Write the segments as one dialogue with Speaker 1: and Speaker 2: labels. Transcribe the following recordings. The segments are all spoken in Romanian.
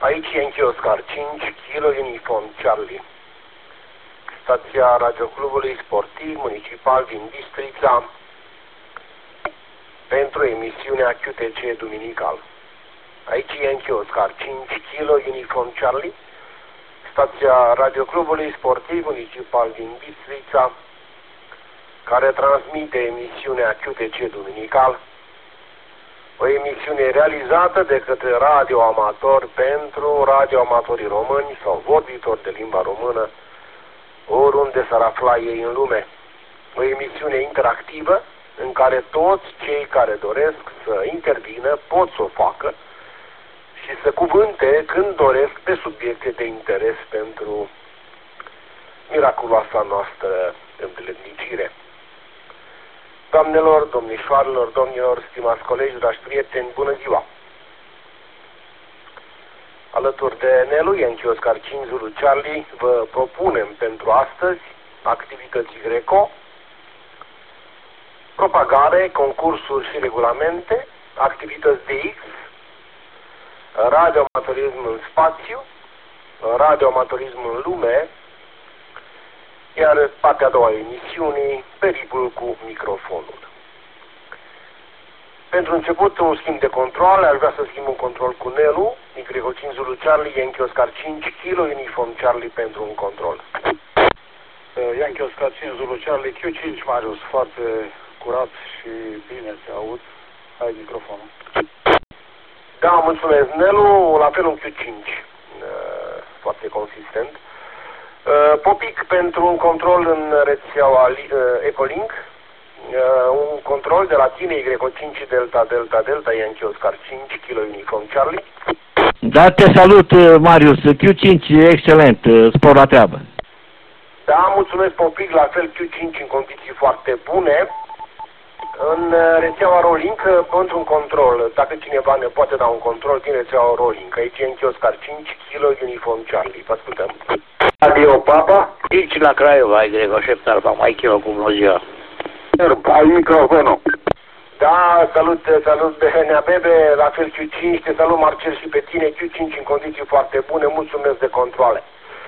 Speaker 1: Aici Yankee Oscar 5, Kilo Uniform Charlie. Stația Radioclubului Sportiv Municipal din Bistrița pentru emisiunea QTC Duminical. Aici Yankee Oscar 5, Kilo Uniform Charlie. Stația Radioclubului Sportiv Municipal din Bistrița, care transmite emisiunea QTC Duminical, o emisiune realizată de către radioamatori pentru radioamatorii români sau vorbitori de limba română, oriunde s-ar afla ei în lume. O emisiune interactivă în care toți cei care doresc să intervină pot să o facă și să cuvânte când doresc pe subiecte de interes pentru miraculoasa noastră împletnicire. Doamnelor, domnișoarelor, domnilor, stimați colegi, dragi prieteni, bună ziua! Alături de Nelu, Yankee Oscar 5 Zulu Charlie, vă propunem pentru astăzi activități Greco, propagare, concursuri și regulamente, activități DX, radioamatorism în spațiu, radioamatorism în lume, iar partea a doua a emisiunii, peripul cu microfonul. Pentru început, un schimb de control, aș vrea să schimb un control cu Nelu, Y5 Zulu Charlie, Yankee Oscar 5, Kilo Uniform Charlie pentru un control.
Speaker 2: Yankee Oscar 5 Zulu Charlie, Q5 Marius, foarte curat și bine se aud. Hai microfonul.
Speaker 1: Da, mulțumesc, Nelu, la fel un Q5, foarte consistent. Popic pentru un control în rețeaua Ecolink, un control de la tine Y5 Delta Delta Delta Yankee Oscar 5 Kilo Uniform Charlie.
Speaker 3: Da, te salut, Marius, Q5, excelent, spor la treabă.
Speaker 1: Da, mulțumesc, Popic, la fel Q5 în condiții foarte bune. În rețeaua Rolink, pentru un control, dacă cineva ne poate da un control din rețeaua Rolink, aici Yankee Oscar 5 Kilo Uniform Charlie, vă ascultăm.
Speaker 4: Radio Papa, aici la Craiova, Y7 Alfa, mai Kilo, cum bună ziua.
Speaker 2: Ai microfonul.
Speaker 1: Da, salut, salut Behenea Bebe, la fel Q5, te salut Marcel și pe tine, Q5 în condiții foarte bune, mulțumesc de controle.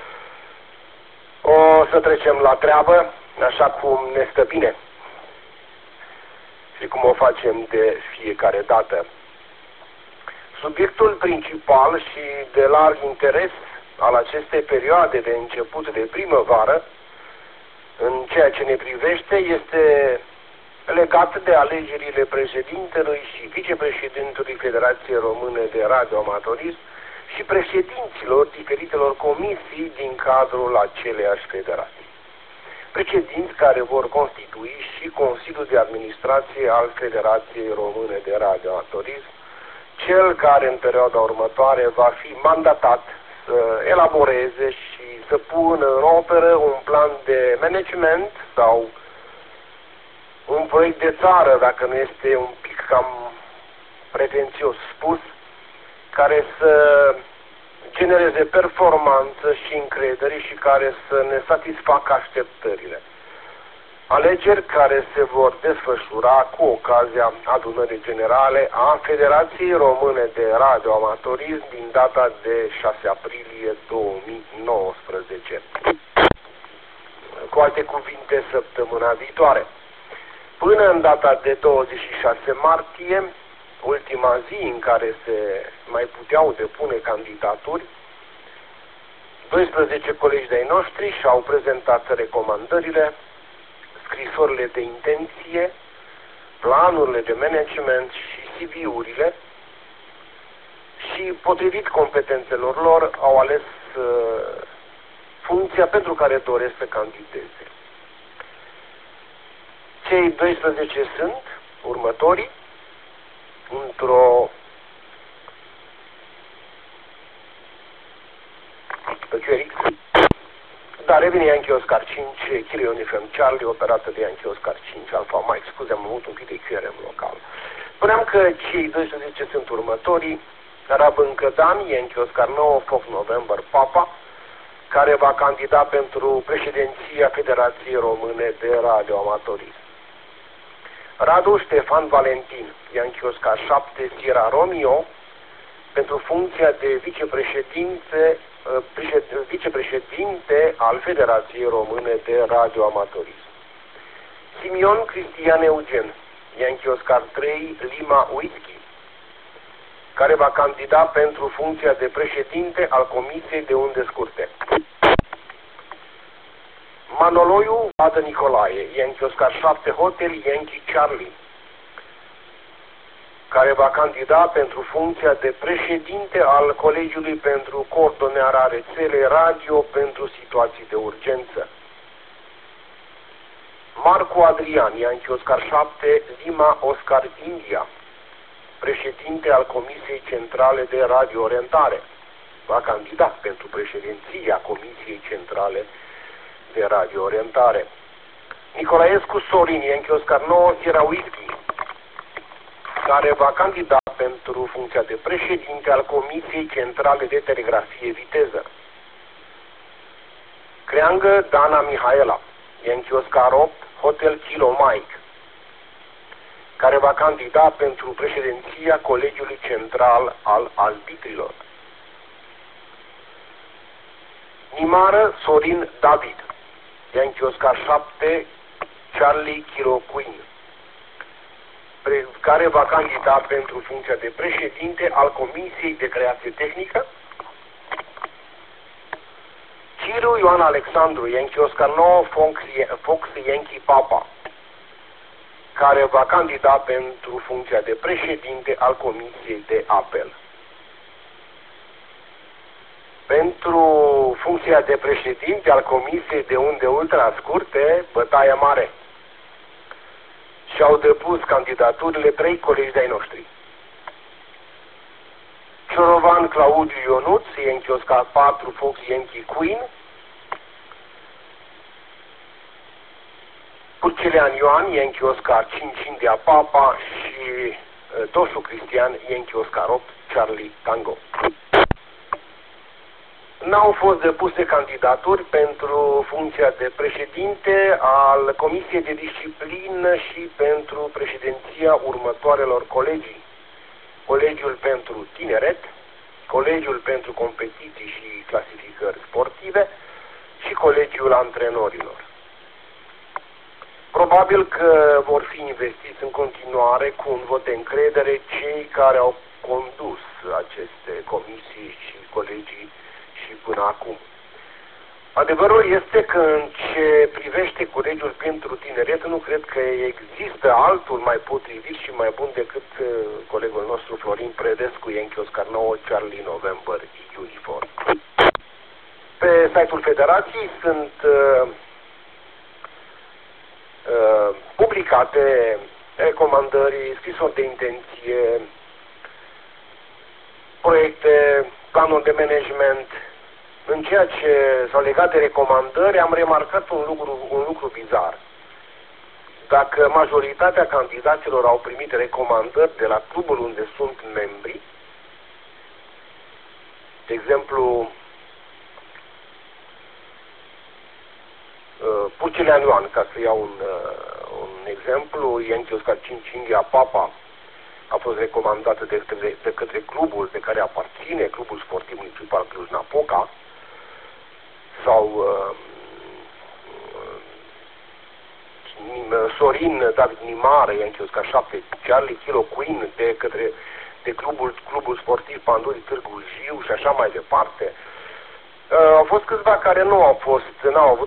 Speaker 1: O să trecem la treabă, așa cum ne stă bine și cum o facem de fiecare dată. Subiectul principal și de larg interes al acestei perioade de început de primăvară, în ceea ce ne privește, este legat de alegerile președintelui și vicepreședintelui Federației Române de Radioamatorism și președinților diferitelor comisii din cadrul aceleiași federații. Președinți care vor constitui și Consiliul de Administrație al Federației Române de Radioamatorism, cel care în perioada următoare va fi mandatat să elaboreze și să pună în operă un plan de management sau un proiect de țară, dacă nu este un pic cam pretențios spus, care să genereze performanță și încredere și care să ne satisfacă așteptările. Alegeri care se vor desfășura cu ocazia adunării generale a Federației Române de Radioamatorism din data de 6 aprilie 2019. Cu alte cuvinte, săptămâna viitoare. Până în data de 26 martie, ultima zi în care se mai puteau depune candidaturi, 12 colegi de-ai noștri și-au prezentat recomandările, scrisorile de intenție, planurile de management și CV-urile și, potrivit competențelor lor, au ales funcția pentru care doresc să candideze. Cei 12 sunt următorii, într-o da, revine Yankee Oscar 5, Kilo Uniform Charlie, operată de Yankee Oscar 5 Alfa Mike. Scuze, am avut un pic de QRM local. Spuneam că cei 12 sunt următorii: Rabâncă Dan, Yankee Oscar 9, Foc November Papa, care va candida pentru președinția Federației Române de Radioamatorism. Radu Ștefan Valentin, Yankee Oscar 7, Sierra Romeo, pentru funcția de vicepreședinte al Federației Române de Radioamatorism. Simion Cristian Eugen, Yankee Oscar 3, Lima Whisky, care va candida pentru funcția de președinte al Comisiei de Unde Scurte. Manoloiu Adă Nicolae, Yankee Oscar 7, Hotel Yankee Charlie, care va candida pentru funcția de președinte al Colegiului pentru coordonarea rețelei radio pentru situații de urgență. Marco Adrian, Yankee Oscar 7, Lima Oscar India, președinte al Comisiei Centrale de Radio-Orientare, va candida pentru președinția Comisiei Centrale de Radio-Orientare. Nicolaescu Sorin, Yankee Oscar 9, Sierra Whisky, care va candida pentru funcția de președinte al Comisiei Centrale de Telegrafie Viteză. Creangă Dana Mihaela, Yankee Oscar 8, Hotel Kilo Mike, care va candida pentru președinția Colegiului Central al Arbitrilor. Nimară Sorin David, Yankee Oscar 7, Charlie Kilo Queen, care va candida pentru funcția de președinte al Comisiei de Creație Tehnică. Ciru Ioan Alexandru, Yankee Oscar 9, Fox Yankee Papa, care va candida pentru funcția de președinte al Comisiei de Apel. Pentru funcția de președinte al Comisiei de Unde Ultra Scurte, bătaie mare. Și-au depus candidaturile 3 colegi de-ai noștri. Ciorovan Claudiu Ionuț, Yankee Oscar 4, Fox Yankee Queen, Purcelean Ioan, Yankee Oscar 5, India Papa și Toșu Cristian, Yankee Oscar 8, Charlie Tango. N-au fost depuse candidaturi pentru funcția de președinte al Comisiei de Disciplină și pentru președinția următoarelor colegii: Colegiul pentru Tineret, Colegiul pentru Competiții și Clasificări Sportive și Colegiul Antrenorilor. Probabil că vor fi investiți în continuare cu un vot de încredere cei care au condus aceste comisii și colegii și până acum. Adevărul este că în ce privește Colegiul pentru Tineret, nu cred că există altul mai potrivit și mai bun decât colegul nostru Florin Predescu, Yankee Oscar 9, Charlie November Uniform. Pe site-ul Federației sunt publicate recomandări, scrisori de intenție, proiecte, planuri de management. În ceea ce s-au legat de recomandări, am remarcat un lucru bizar. Dacă majoritatea candidaților au primit recomandări de la clubul unde sunt membri, de exemplu, Purcelean Ioan, ca să iau un exemplu, Yankee Oscar 5 India Papa a fost recomandată de către clubul de care aparține, Clubul Sportiv Municipal Cluj-Napoca, sau Sorin David Nimare, Yankee Oscar 7, Charlie Kilo Queen de clubul sportiv Panduri Târgu Jiu și așa mai departe. Au fost câțiva care n-au avut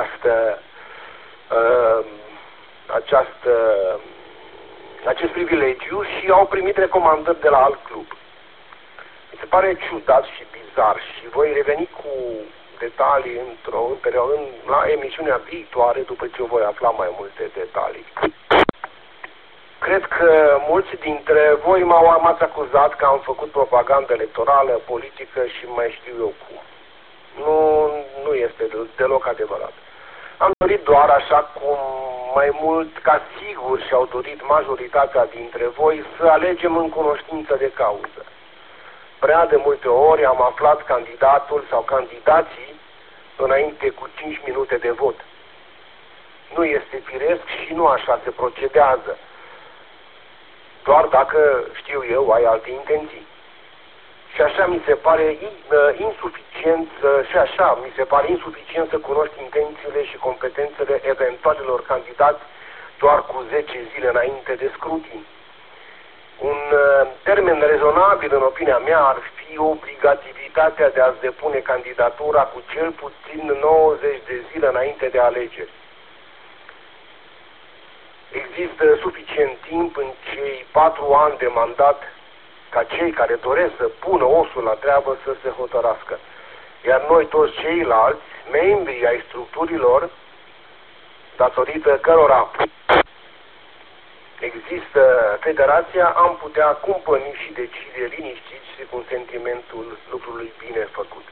Speaker 1: acest privilegiu și au primit recomandări de la alt club. Mi se pare ciudat și bizar și voi reveni cu detalii la emisiunea viitoare după ce voi afla mai multe detalii. Cred că mulți dintre voi m-ați acuzat că am făcut propagandă electorală, politică și mai știu eu cum. Nu este deloc adevărat. Am dorit doar, așa cum mai mult ca sigur și-au dorit majoritatea dintre voi, să alegem în cunoștință de cauză. Prea de multe ori am aflat candidatul sau candidații înainte cu 5 minute de vot. Nu este firesc și nu așa se procedează. Doar dacă, știu eu, ai alte intenții. așa mi se pare insuficient, și așa mi se pare insuficient să cunoști intențiile și competențele eventualilor candidați doar cu 10 zile înainte de scrutin. Un termen rezonabil, în opinia mea, ar fi obligativitatea de a-ți depune candidatura cu cel puțin 90 de zile înainte de alegeri. Există suficient timp în cei 4 ani de mandat ca cei care doresc să pună osul la treabă să se hotărască. Iar noi toți ceilalți, membrii ai structurilor, datorită cărora există federația, am putea cumpăni și decide liniștiți și cu sentimentul lucrului bine făcut.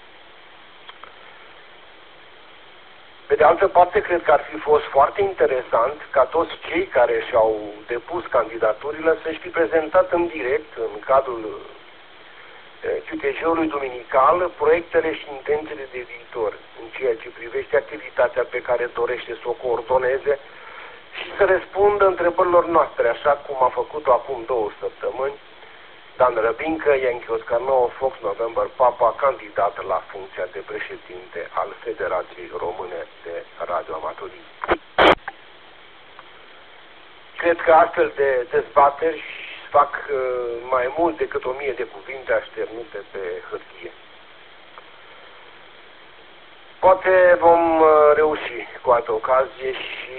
Speaker 1: Pe de altă parte, cred că ar fi fost foarte interesant ca toți cei care și-au depus candidaturile să-și fi prezentat în direct, în cadrul QTJ-ului duminical, proiectele și intențiile de viitor, în ceea ce privește activitatea pe care dorește să o coordoneze și să răspundă întrebărilor noastre, așa cum a făcut-o acum 2 săptămâni Dan Răbincă, Yankee Oscar 9, Fox November Papa, candidat la funcția de președinte al Federației Române de Radioamatorism. Cred că astfel de dezbateri fac mai mult decât 1000 de cuvinte așternute pe hârtie. Poate vom reuși cu altă ocazie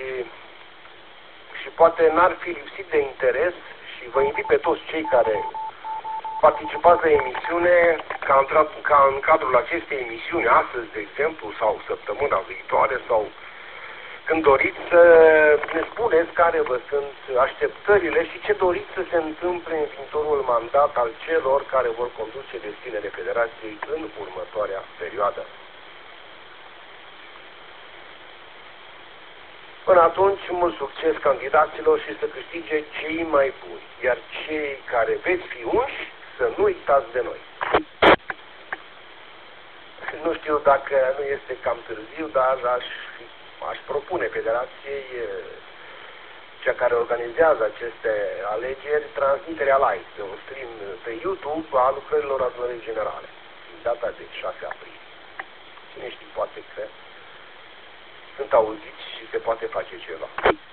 Speaker 1: și poate n-ar fi lipsit de interes și vă invit pe toți cei care participați la emisiune ca în cadrul acestei emisiuni, astăzi, de exemplu, sau săptămâna viitoare, sau când doriți să ne spuneți care vă sunt așteptările și ce doriți să se întâmple în viitorul mandat al celor care vor conduce destinele Federației în următoarea perioadă. Până atunci, mult succes candidaților și să câștige cei mai buni, iar cei care veți fi unși, să nu uitați de noi. Nu știu dacă nu este cam târziu, dar aș propune Federației, cea care organizează aceste alegeri, transmiterea live pe un stream pe YouTube a lucrărilor adunării generale, în data de 6 aprilie. Cine știe, poate că sunt auziți și se poate face ceva.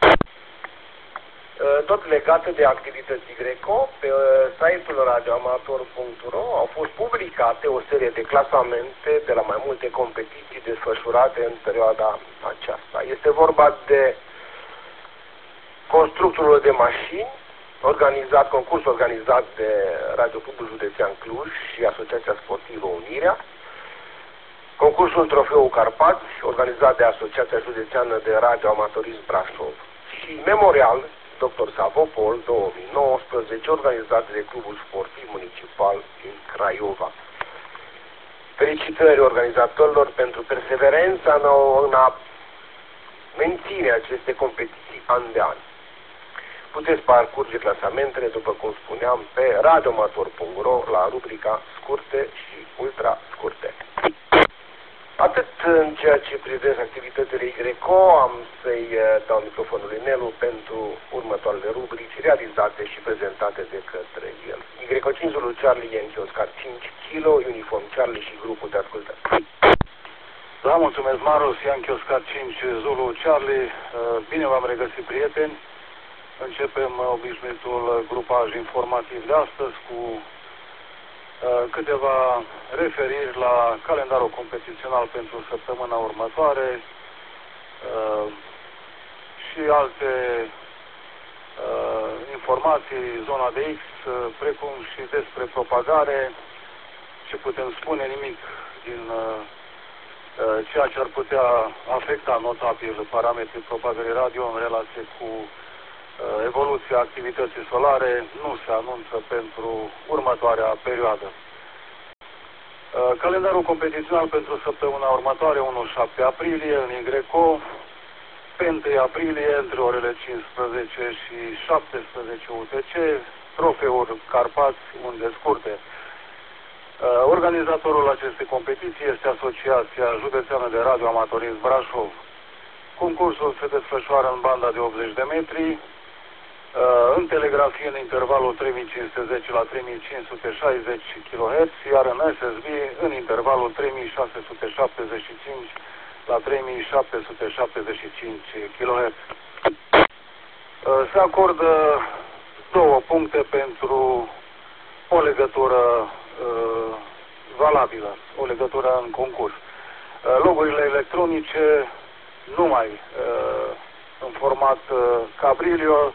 Speaker 1: Tot legat de activități Greco, pe site-ul radioamator.ro au fost publicate o serie de clasamente de la mai multe competiții desfășurate în perioada aceasta. Este vorba de constructorul de mașini, concurs organizat de Radio Clubul Județean Cluj și Asociația Sportivă Unirea, concursul Trofeul Carpați, organizat de Asociația Județeană de Radioamatorism Brașov, și Memorial Dr. Savopol 2019, organizat de Clubul Sportiv Municipal din Craiova. Felicitări organizatorilor pentru perseverența în a menține aceste competiții an de an. Puteți parcurge clasamentele, după cum spuneam, pe radioamator.ro la rubrica scurte și ultra scurte. Atât în ceea ce privește activitățile Greco, am să-i dau microfonul lui Nelu pentru următoarele rubrici realizate și prezentate de către el. Greco 5 Zulu Charlie, Yankee Oscar 5 kg, Uniform Charlie și grupul de ascultări.
Speaker 2: Da, mulțumesc, Marius, Yankee Oscar 5 Zulu Charlie. Bine v-am regăsit, prieteni. Începem obișnuitul grupaj informativ de astăzi cu câteva referiri la calendarul competițional pentru săptămâna următoare și alte informații, zona de X, precum și despre propagare, ce putem spune, nimic din ceea ce ar putea afecta notabil parametrii propagării radio în relație cu evoluția activității solare nu se anunță pentru următoarea perioadă. Calendarul competițional pentru săptămâna următoare, 1-7 aprilie, în Greco, pe 1 aprilie, între orele 15 și 17 UTC, trofeuri Carpați, unde scurte. Organizatorul acestei competiții este Asociația Județeană de Radioamatorism Brașov. Concursul se desfășoară în banda de 80 de metri. în telegrafie în intervalul 3510 la 3560 kHz, iar în SSB în intervalul 3675 la 3775 kHz. Se acordă 2 puncte pentru o legătură valabilă, o legătură în concurs. Logurile electronice numai în format Cabrilio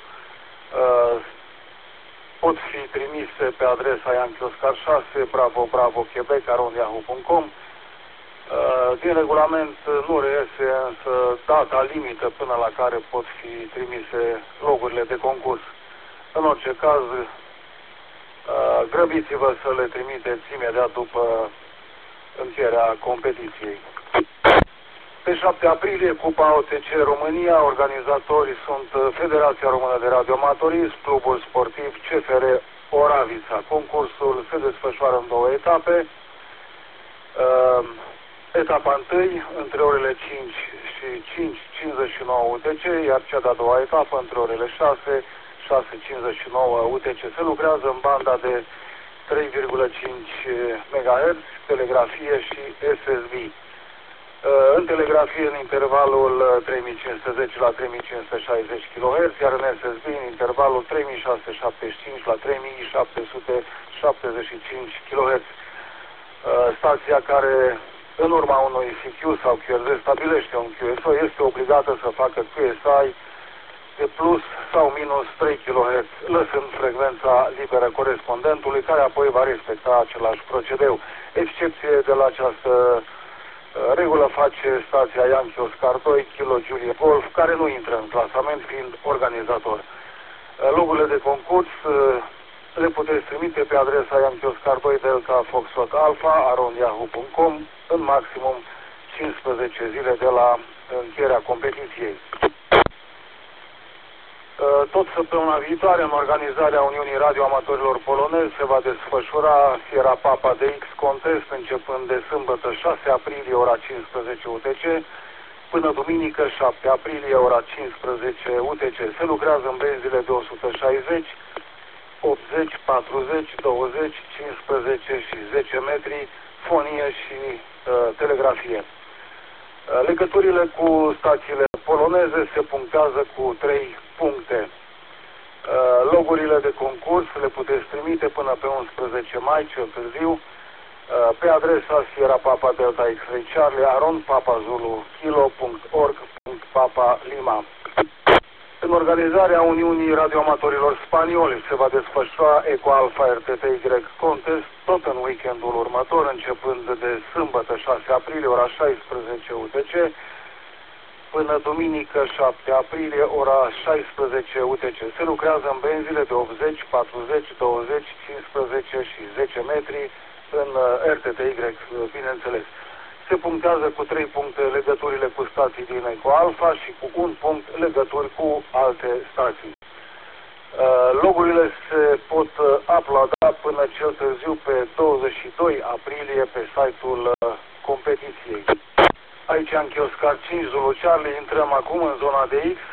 Speaker 2: pot fi trimise pe adresa Yankee Oscar 6, Bravo Bravo Quebec, @yahoo.com. Din regulament nu reiese însă data limită până la care pot fi trimise logurile de concurs. În orice caz, grăbiți-vă să le trimiteți imediat după încheierea competiției. Pe 7 aprilie, Cupa OTC România, organizatorii sunt Federația Română de Radioamatorism, Clubul Sportiv CFR Oravița. Concursul se desfășoară în 2 etape. Etapa 1, între orele 5 și 5:59 UTC, iar cea de-a doua etapă, între orele 6 6:59 UTC. Se lucrează în banda de 3,5 MHz, telegrafie și SSB. În telegrafie în intervalul 3510 la 3560 kHz, iar în SSB în intervalul 3675 la 3775 kHz. Stația care în urma unui CQ sau QRZ stabilește un QSO este obligată să facă QSI de plus sau minus 3 kHz, lăsând frecvența liberă corespondentului, care apoi va respecta același procedeu. Excepție de la această regulă face stația Yankee Oscar 2, Kilo Julie Golf, care nu intră în clasament, fiind organizator. Logurile de concurs le puteți trimite pe adresa Yankee Oscar 2 Delta Foxtrot Alpha @yahoo.com în maximum 15 zile de la încheierea competiției. Tot săptămâna viitoare, în organizarea Uniunii Radioamatorilor Polonezi, se va desfășura Sierra Papa DX Contest, începând de sâmbătă 6 aprilie, ora 15 UTC, până duminică 7 aprilie, ora 15 UTC. Se lucrează în benzile de 160, 80, 40, 20, 15 și 10 metri, fonie și telegrafie. Legăturile cu stațiile poloneze se punctează cu 3 puncte. Logurile de concurs le puteți trimite până pe 11 mai, cel târziu, pe adresa Sierra Papa Delta X-Ray Charlie Aron Papa Zulu Kilo.org.papa Lima. În organizarea Uniunii Radioamatorilor Spanioli se va desfășura Eco Alpha RTTY Contest tot în weekendul următor, începând de sâmbătă 6 aprilie, ora 16 UTC, până duminică 7 aprilie, ora 16 UTC. Se lucrează în benzile de 80, 40, 20, 15 și 10 metri în RTTY, bineînțeles. Se punctează cu 3 puncte legăturile cu stații din Eco Alpha și cu 1 punct legături cu alte stații. Logurile se pot uploada până cel târziu pe 22 aprilie pe site-ul competiției. Aici Yankee Oscar 5 Zulu Charlie, intrăm acum în zona de X.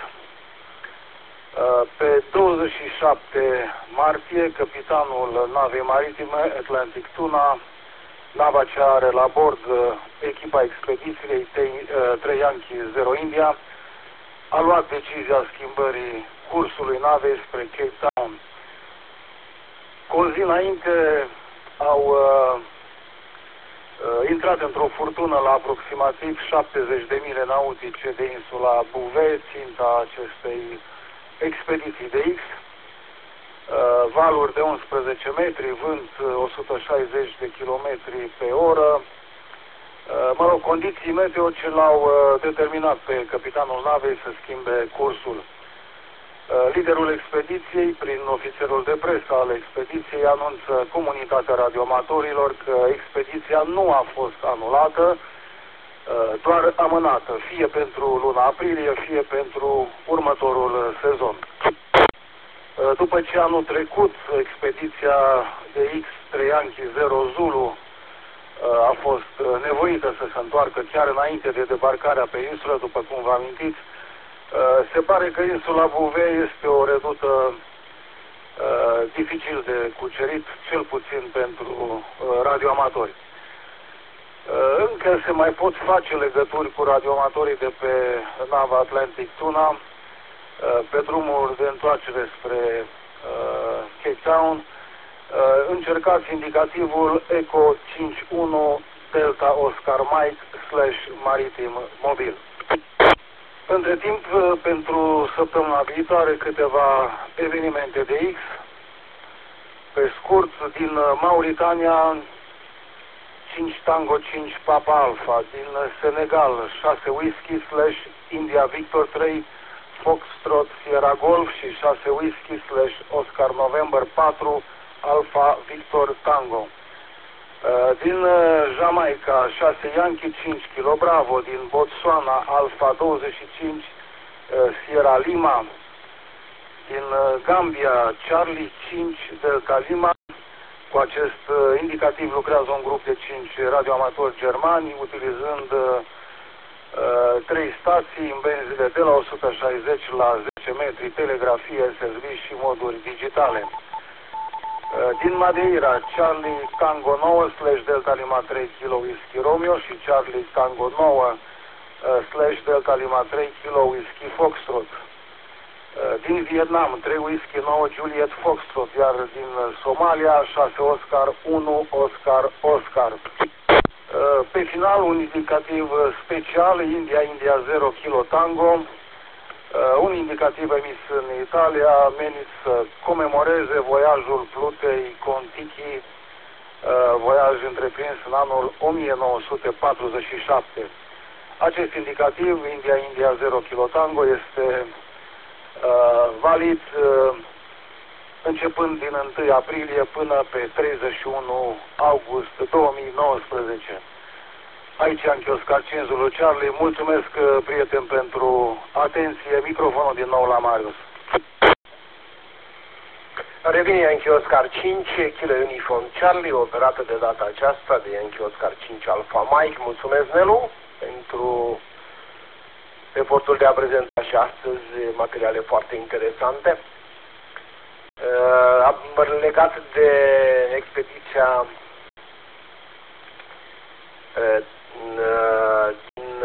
Speaker 2: Pe 27 martie, capitanul navei maritime Atlantic Tuna, nava ce are la bord echipa expediției 3 Yankee 0 India, a luat decizia schimbării cursului navei spre Cape Town. Cu o zi înainte au intrat într-o furtună la aproximativ 70 de mile nautice de insula Bouvet, ținta acestei expediții de X. Valuri de 11 metri, vânt 160 de km pe oră. Mă rog, condiții meteo ce l-au determinat pe capitanul navei să schimbe cursul. Liderul expediției, prin ofițerul de presă al expediției, anunță comunitatea radioamatorilor că expediția nu a fost anulată, doar amânată, fie pentru luna aprilie, fie pentru următorul sezon. După ce anul trecut expediția de X-3 Yankee 0 Zulu a fost nevoită să se întoarcă chiar înainte de debarcarea pe insulă, după cum vă amintiți, Se pare că insula Bouvet este o redută dificil de cucerit, cel puțin pentru radioamatori. Încă se mai pot face legături cu radioamatorii de pe nava Atlantic Tuna pe drumul de întoarcere spre Cape Town. Încercați indicativul ECO 51 Delta Oscar Mike / Maritim Mobil. Între timp, pentru săptămâna viitoare, câteva evenimente de X. Pe scurt, din Mauritania, 5 Tango 5 Papa Alpha, din Senegal 6 Whisky / India Victor 3 Foxtrot Sierra Golf și 6 Whisky / Oscar November 4 Alpha Victor Tango. Din Jamaica 6 Yankee 5 Kilo Bravo, din Botswana Alpha 25 Sierra Lima, din Gambia Charlie 5 Delta Lima. Cu acest indicativ lucrează un grup de 5 radioamatori germani, utilizând 3 stații în benzile de la 160 la 10 metri, telegrafie, SSB și moduri digitale. Din Madeira, Charlie Tango 9 / Delta Lima 3 Kilo Whisky Romeo și Charlie Tango 9 / Delta Lima 3 Kilo Whisky Foxtrot. Din Vietnam, 3 Whisky 9 Juliet Foxtrot, iar din Somalia, 6 Oscar 1 Oscar Oscar. Pe final, un indicativ special, India 0 Kilo Tango, un indicativ emis în Italia, menit să comemoreze voiajul Plutei Contiki, voiaj întreprins în anul 1947. Acest indicativ, India 0 Kilo Tango, este valid începând din 1 aprilie până pe 31 august 2019. Aici Yankee Oscar 5 Zulu Charlie. Mulțumesc, prieten, pentru atenție. Microfonul din nou la Marius.
Speaker 1: Revine Yankee Oscar 5 Kilo Uniform Charlie, operată de data aceasta de Yankee Oscar 5 Alpha Mike. Mulțumesc, Nelu, pentru efortul de a prezenta și astăzi materiale foarte interesante. Legat de expediția din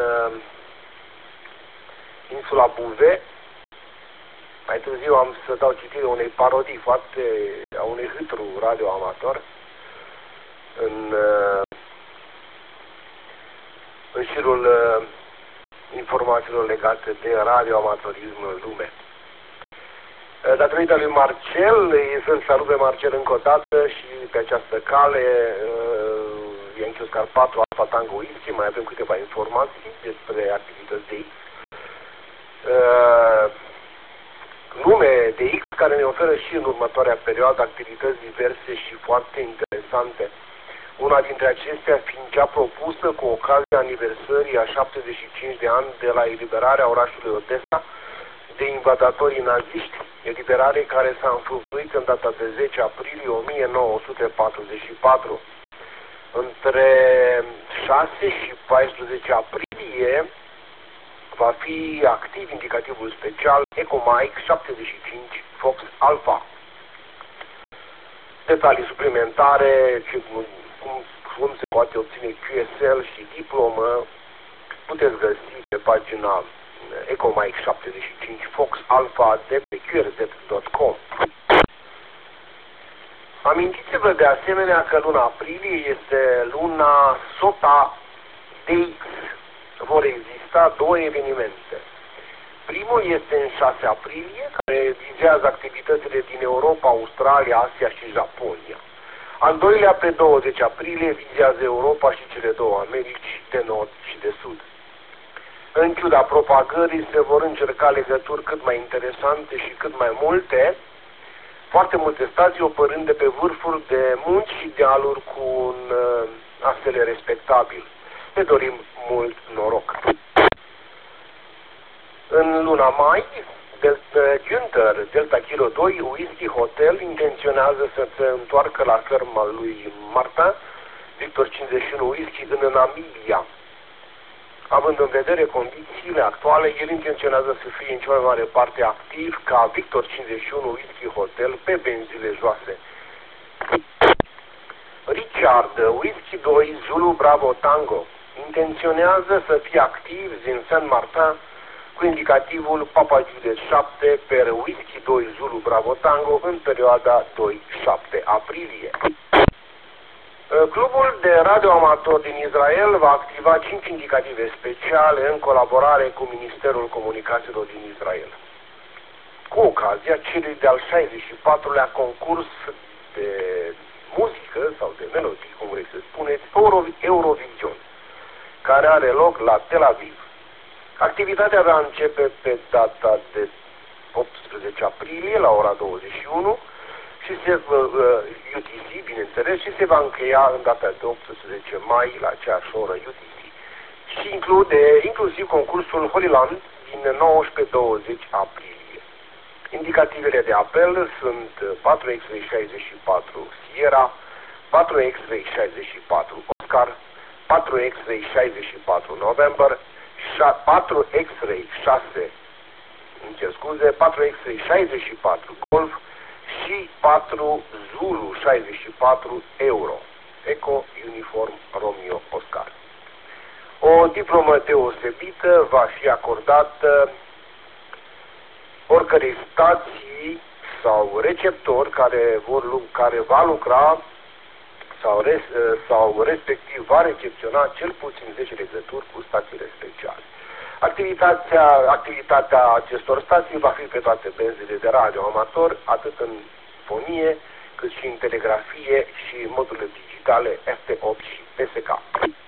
Speaker 1: insula Bouvet, mai târziu am să dau citire unei parodii a unui hâtru radioamator în șirul informațiilor legate de radioamatorism în lume. Datorită lui Marcel, îi sunt salut pe Marcel încă o dată și pe această cale Yankee Oscar 4 Alpha Tango Whisky, mai avem câteva informații despre activități de X. Lume de X care ne oferă și în următoarea perioadă activități diverse și foarte interesante. Una dintre acestea fiind cea propusă cu ocazia aniversării a 75 de ani de la eliberarea orașului Odessa de invadatorii naziști, eliberare care s-a înfăptuit în data de 10 aprilie 1944. Între 6 și 14 aprilie va fi activ indicativul special Eco Mike 75 Fox Alpha. Detalii suplimentare, cum se poate obține QSL și diplomă, puteți găsi pe pagina Eco Mike 75 Fox Alpha de pe qrz.com. Amintiți-vă de asemenea că luna aprilie este luna SOTA DX. Vor exista două evenimente. Primul este în 6 aprilie, care vizează activitățile din Europa, Australia, Asia și Japonia. Al doilea, pe 20 aprilie, vizează Europa și cele două Americi de Nord și de Sud. În ciuda propagării se vor încerca legături cât mai interesante și cât mai multe, foarte multe stații opărând de pe vârfuri de munți și dealuri cu un astfel respectabil. Ne dorim mult noroc. În luna mai, Günther, Delta Kilo 2, Whisky Hotel, intenționează să se întoarcă la ferma lui Martin, Victor 51 Whisky, în Namibia. Având în vedere condițiile actuale, el intenționează să fie în cea mai mare parte activ ca Victor 51 Whisky Hotel pe benzile joase. Richard Whisky 2 Zulu Bravo Tango intenționează să fie activ din Saint Martin cu indicativul Papa Juliet 7 per Whisky 2 Zulu Bravo Tango în perioada 2-7 aprilie. Clubul de radioamator din Israel va activa 5 indicative speciale în colaborare cu Ministerul Comunicațiilor din Israel, cu ocazia celui de-al 64-lea concurs de muzică sau de melodie, cum vreți să spuneți, Eurovision, care are loc la Tel Aviv. Activitatea va începe pe data de 18 aprilie la ora 21 și se UTC, bineînțeles, și se va încheia în data de 18 mai la aceeași oră UTC. Și include inclusiv concursul Holy Land din 19-20 aprilie. Indicativele de apel sunt 4X-64 Sierra, 4X-64 Oscar, 4X-64 November, 4X-6, 4X-64 Golf și 4 Zulu 64 Euro, Eco Uniform Romeo Oscar. O diplomă deosebită va fi acordată oricărei stații sau receptor care va lucra sau respectiv va recepționa cel puțin 10 legături cu stațiile speciale. Activitatea acestor stații va fi pe toate benzile de radio amator, atât în fonie, cât și în telegrafie și în modurile digitale FT8 și PSK.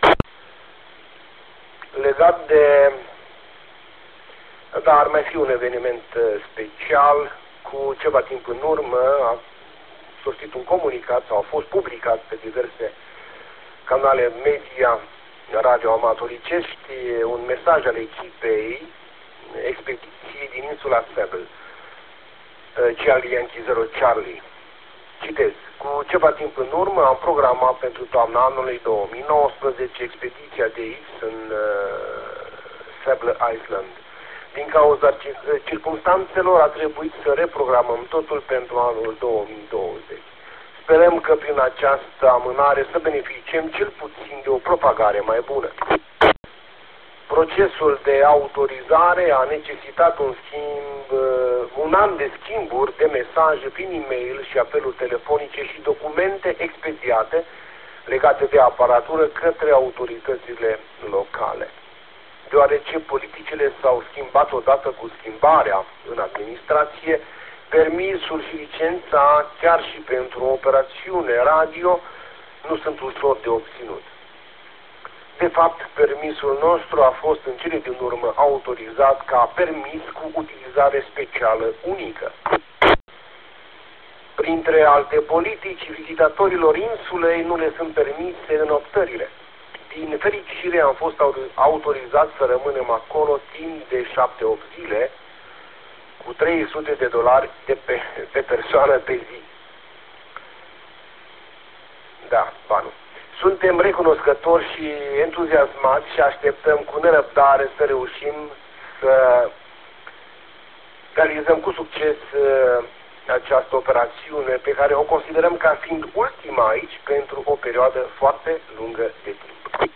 Speaker 1: Legat de... Dar ar mai fi un eveniment special. Cu ceva timp în urmă a sortit un comunicat sau a fost publicat pe diverse canale media radioamatoricești un mesaj al echipei expediției din insula Sable, Charlie Yankee 0 Charlie. Citez: cu ceva timp în urmă am programat pentru toamna anului 2019 expediția de X în Sable Island. Din cauza circumstanțelor a trebuit să reprogramăm totul pentru anul 2020. Sperăm că prin această amânare să beneficiem cel puțin de o propagare mai bună. Procesul de autorizare a necesitat un an de schimburi de mesaje prin e-mail și apeluri telefonice și documente expediate legate de aparatură către autoritățile locale. Deoarece politicile s-au schimbat odată cu schimbarea în administrație, permisul și licența, chiar și pentru o operațiune radio, nu sunt ușor de obținut. De fapt, permisul nostru a fost în cele din urmă autorizat ca permis cu utilizare specială unică. Printre alte politici, vizitatorilor insulei nu le sunt permise înoptările. Din fericire am fost autorizați să rămânem acolo timp de 7-8 zile, cu $300 pe persoană pe zi. Da, banul. Suntem recunoscători și entuziasmați și așteptăm cu nerăbdare să reușim să realizăm cu succes această operațiune pe care o considerăm ca fiind ultima aici pentru o perioadă foarte lungă de timp.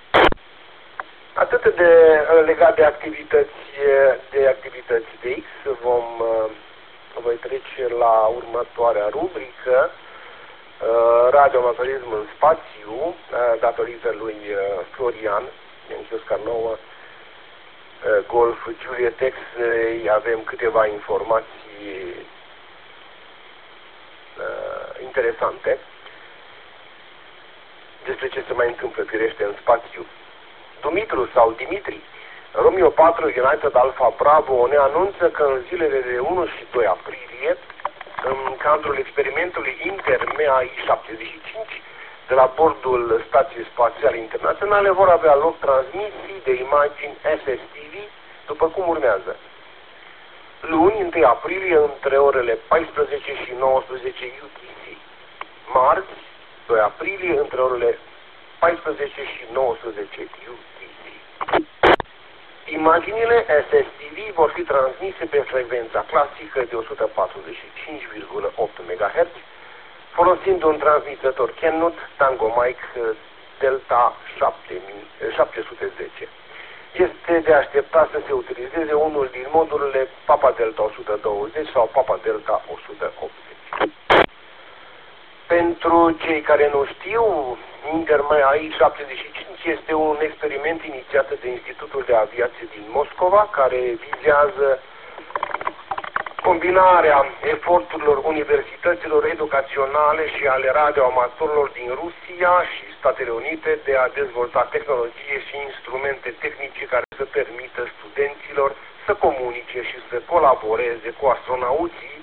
Speaker 1: Atât de legat de activități de X, voi trece la următoarea rubrică, radioamatorism în spațiu, datorită lui Florian, Yankee Oscar 9, Golf Juliet X, avem câteva informații interesante despre ce se mai întâmplă, firește, în spațiu. Dumitru sau Dimitri, Romeo 4 United Alpha Bravo ne anunță că în zilele de 1 și 2 aprilie, în cadrul experimentului Inter-MEAI-75 de la bordul Stației Spațiale Internaționale, vor avea loc transmisii de imagini SSTV, după cum urmează. Luni, 1 aprilie, între orele 14 și 19 UTC. Marți, 2 aprilie, între orele 14 și 19 UTC. Imaginile SSTV vor fi transmise pe frecvența clasică de 145,8 MHz, folosind un transmițător Kenwood Tango Mike Delta 710. Este de așteptat să se utilizeze unul din modurile Papa Delta 120 sau Papa Delta 180. Pentru cei care nu știu, Intermai 75 este un experiment inițiat de Institutul de Aviație din Moscova, care vizează combinarea eforturilor universităților educaționale și ale radioamatorilor din Rusia și Statele Unite de a dezvolta tehnologie și instrumente tehnice care să permită studenților să comunice și să colaboreze cu astronauții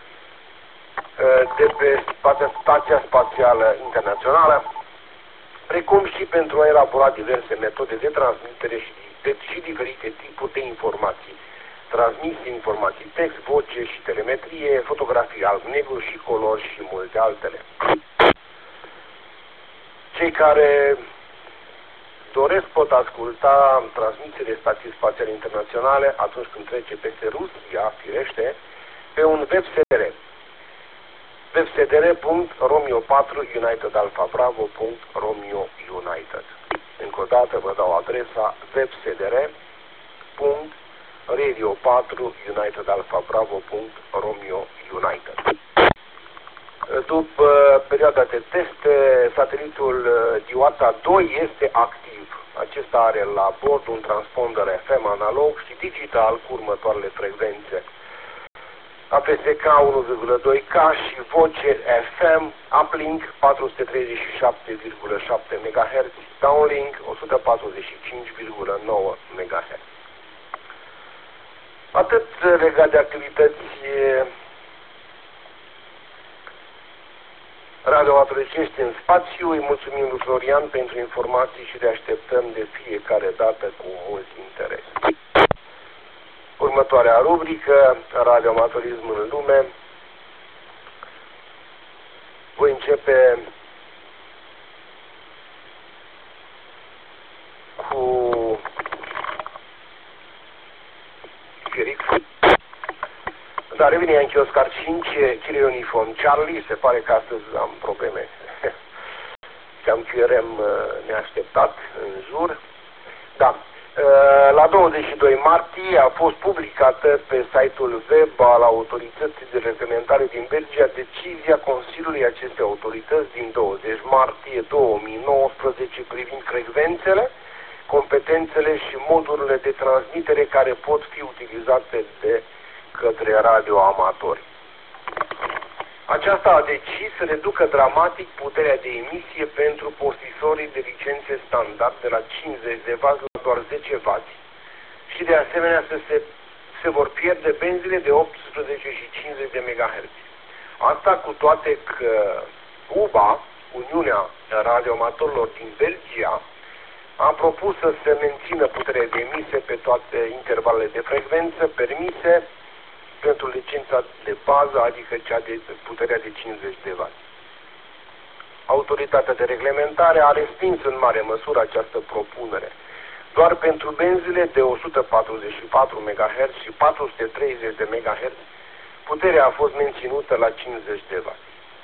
Speaker 1: de pe Stația Spațială Internațională, precum și pentru a elabora diverse metode de transmitere și diferite tipuri de informații. Transmisie, informații text, voce și telemetrie, fotografii alb-negru și colori și multe altele. Cei care doresc pot asculta transmisiile Stației Spațiale Internaționale atunci când trece peste Rusia, firește, pe un web SDR. websdr.romeo4unitedalphabravo.romeo-united. Încă o dată vă dau adresa websdr.radio4unitedalphabravo.romeo-united. După perioada de teste, satelitul Diwata 2 este activ. Acesta are la bord un transponder FM analog și digital cu următoarele frecvențe: APSK 1,2K și voce FM, uplink 437,7 MHz, downlink 145,9 MHz. Atât legat de activități radioamatoricești în spațiu. Îi mulțumim lui Florian pentru informații și le așteptăm de fiecare dată cu mult interes. Următoarea rubrică, radioamatorism în lume. Voi începe cu Firic. Da, revine în Oscar 5, Chile Uniform Charlie. Se pare că astăzi am probleme. Cam QRM neașteptat în jur. Da. La 22 martie a fost publicată pe site-ul web al Autorității de Reglementare din Belgia decizia Consiliului acestei autorități din 20 martie 2019 privind frecvențele, competențele și modurile de transmitere care pot fi utilizate de către radioamatori. Aceasta a decis să reducă dramatic puterea de emisie pentru posesorii de licențe standard de la 50 de W la doar 10 W și de asemenea se vor pierde benzile de 18 și 50 de MHz. Asta cu toate că UBA, Uniunea Radioamatorilor din Belgia, a propus să se mențină puterea de emisie pe toate intervalele de frecvență permise pentru licența de bază, adică cea de puterea de 50 de W. Autoritatea de reglementare a respins în mare măsură această propunere. Doar pentru benzile de 144 MHz și 430 de MHz, puterea a fost menținută la 50 de W.